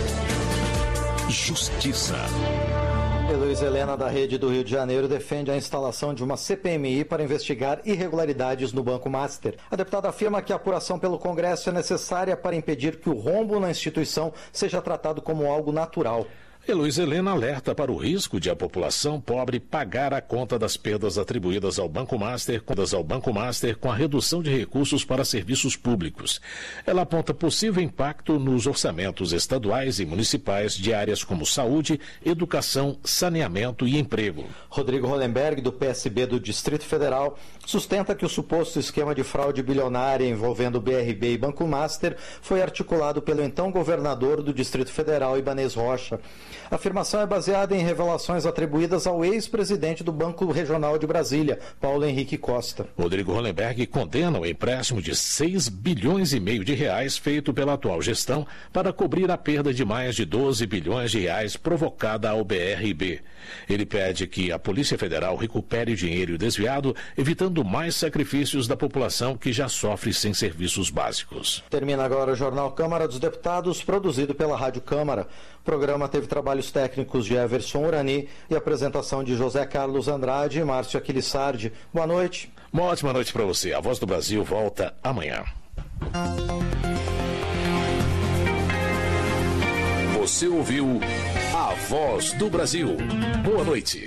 Justiça. Heloísa Helena, da Rede do Rio de Janeiro, defende a instalação de uma CPMI para investigar irregularidades no Banco Master. A deputada afirma que a apuração pelo Congresso é necessária para impedir que o rombo na instituição seja tratado como algo natural. Heloísa Helena alerta para o risco de a população pobre pagar a conta das perdas atribuídas ao Banco Master com a redução de recursos para serviços públicos. Ela aponta possível impacto nos orçamentos estaduais e municipais de áreas como saúde, educação, saneamento e emprego. Rodrigo Hollenberg, do PSB do Distrito Federal, sustenta que o suposto esquema de fraude bilionária envolvendo BRB e Banco Master foi articulado pelo então governador do Distrito Federal, Ibanez Rocha. A afirmação é baseada em revelações atribuídas ao ex-presidente do Banco Regional de Brasília, Paulo Henrique Costa. Rodrigo Hollenberg condena o empréstimo de 6,5 bilhões de reais feito pela atual gestão para cobrir a perda de mais de 12 bilhões de reais provocada ao BRB. Ele pede que a Polícia Federal recupere dinheiro desviado, evitando mais sacrifícios da população que já sofre sem serviços básicos. Termina agora o Jornal Câmara dos Deputados, produzido pela Rádio Câmara. O programa teve trabalhos técnicos de Everson Urani e apresentação de José Carlos Andrade e Márcio Aquilissardi. Boa noite. Uma ótima noite para você. A Voz do Brasil volta amanhã. Você ouviu A Voz do Brasil. Boa noite.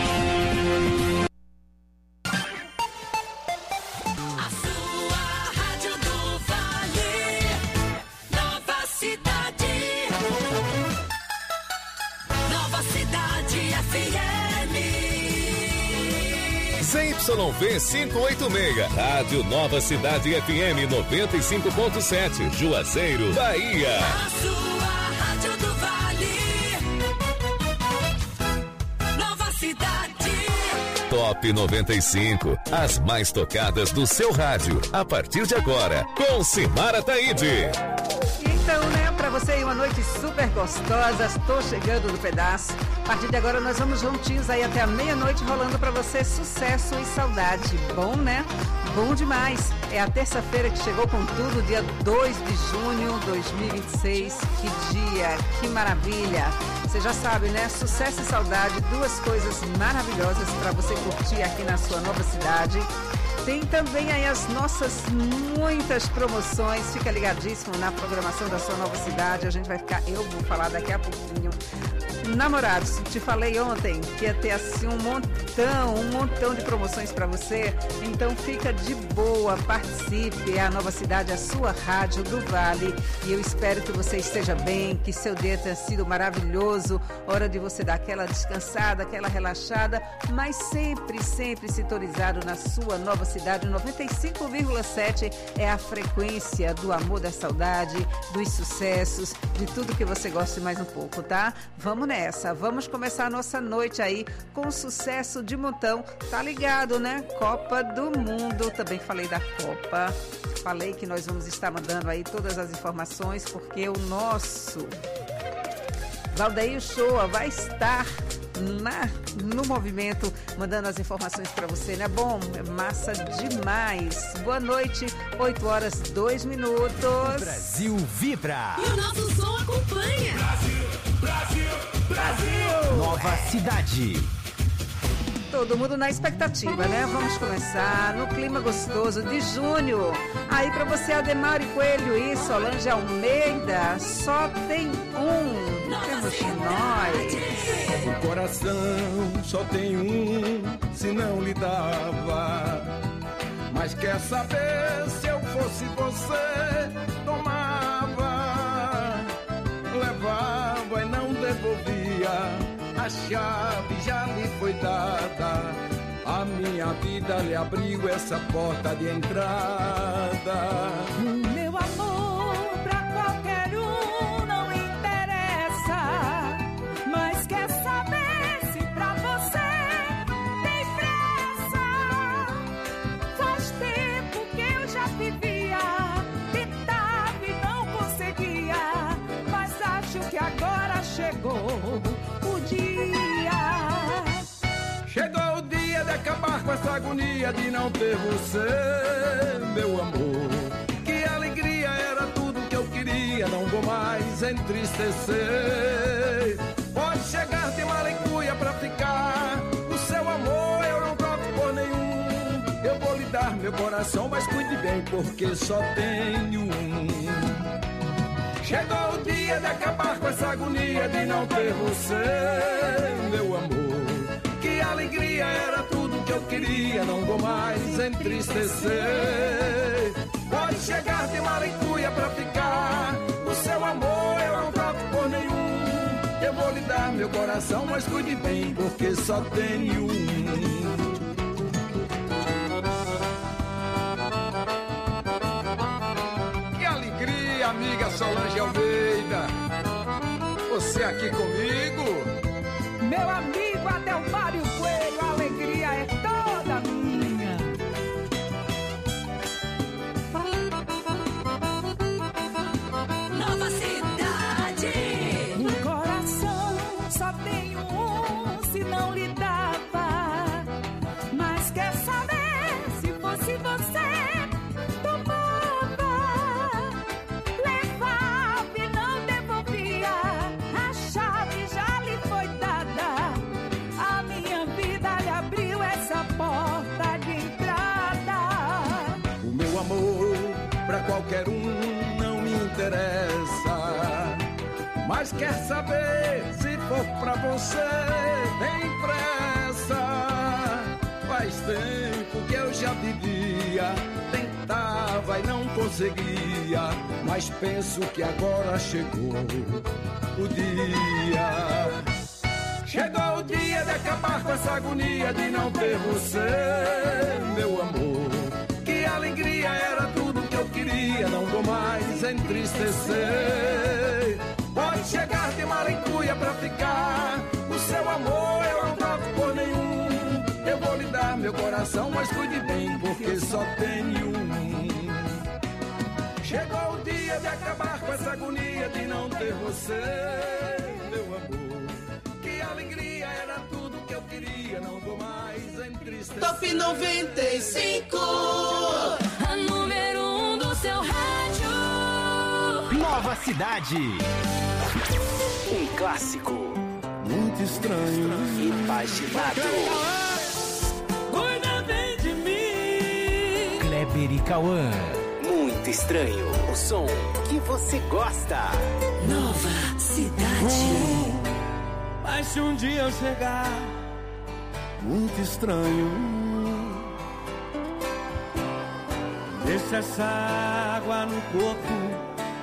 ZYV 586, Rádio Nova Cidade FM 95.7, Juazeiro, Bahia. A sua Rádio do Vale. Nova Cidade. Top 95, as mais tocadas do seu rádio, a partir de agora, com Simara Taide. Então, né, pra você aí uma noite super gostosa, estou chegando no pedaço. A partir de agora nós vamos juntinhos aí até a meia-noite rolando pra você sucesso e saudade. Bom, né? Bom demais. É a terça-feira que chegou com tudo, dia 2 de junho de 2026. Que dia, que maravilha. Você já sabe, né? Sucesso e saudade, duas coisas maravilhosas pra você curtir aqui na sua nova cidade. Tem também aí as nossas muitas promoções. Fica ligadíssimo na programação da sua nova cidade. Eu vou falar daqui a pouquinho. Namorados, te falei ontem que ia ter assim um montão de promoções para você. Então fica de boa, participe. É a Nova Cidade, a sua rádio do Vale. E eu espero que você esteja bem, que seu dia tenha sido maravilhoso. Hora de você dar aquela descansada, aquela relaxada, mas sempre sintonizado na sua Nova Cidade. 95,7 é a frequência do amor, da saudade, dos sucessos, de tudo que você gosta e mais um pouco, tá? Vamos nessa, vamos começar a nossa noite aí com sucesso de montão. Tá ligado, né? Copa do Mundo, também falei da Copa. Falei que nós vamos estar mandando aí todas as informações, porque o nosso Valdeir Shoa vai estar no movimento, mandando as informações para você, né? Bom, é massa demais. Boa noite, 8 horas 2 minutos. Brasil vibra. E o nosso som acompanha. Brasil! Nova Cidade. Todo mundo na expectativa, né? Vamos começar no clima gostoso de junho. Aí para você, Ademar Coelho e Solange Almeida, só tem um. Temos nós. O coração só tem um, se não lhe dava. Mas quer saber, se eu fosse você, tomava, levava e não devolvia. A chave já lhe foi dada. A minha vida lhe abriu essa porta de entrada. Meu amor pra qualquer um não interessa, mas quer saber se pra você tem pressa. Faz tempo que eu já vivia, tentava e não conseguia, mas acho que agora chegou o dia. Chegou o dia de acabar com essa agonia de não ter você, meu amor. Que alegria, era tudo que eu queria, não vou mais entristecer. Pode chegar de malicuia pra ficar, o seu amor eu não troco por nenhum. Eu vou lhe dar meu coração, mas cuide bem, porque só tenho um. Chegou o dia de acabar com essa agonia de não ter você, meu amor. Que alegria, era tudo que eu queria, não vou mais entristecer. Pode chegar de maracuia pra ficar, o seu amor eu não troco por nenhum. Eu vou lhe dar meu coração, mas cuide bem, porque só tenho um. Que alegria, amiga Solange Almeida, você aqui comigo. Meu amigo Adelmário Coelho, a alegria é toda minha. Nova Cidade. Um coração só tem um, se não lhe dava. Mas quer saber, se fosse você, tomava. Levava e não devolvia, a chave já lhe foi dada. A minha vida lhe abriu essa porta de entrada. O meu amor pra qualquer um não me interessa, mas quer saber, se for pra você, tem pressa. Faz tempo que eu já vivia, tentava e não conseguia, mas penso que agora chegou o dia. Chegou o dia de acabar com essa agonia de não ter você, meu amor. Que alegria, era tudo que eu queria, não vou mais entristecer. Pode chegar de maracuia pra ficar, o seu amor eu não troco por nenhum. Eu vou lhe dar meu coração, mas cuide bem, porque só tenho um. Chegou o dia de acabar com essa agonia de não ter você, meu amor. Que alegria, era tudo que eu queria, não vou mais entristecer. Top 95, a número 1 do seu rádio. Nova Cidade. Um clássico. Muito estranho. Imaginado. Cuida bem de mim. Kleber e Cauã. Muito estranho. O som que você gosta. Nova Cidade. Mas se um dia eu chegar, muito estranho, deixa essa água no corpo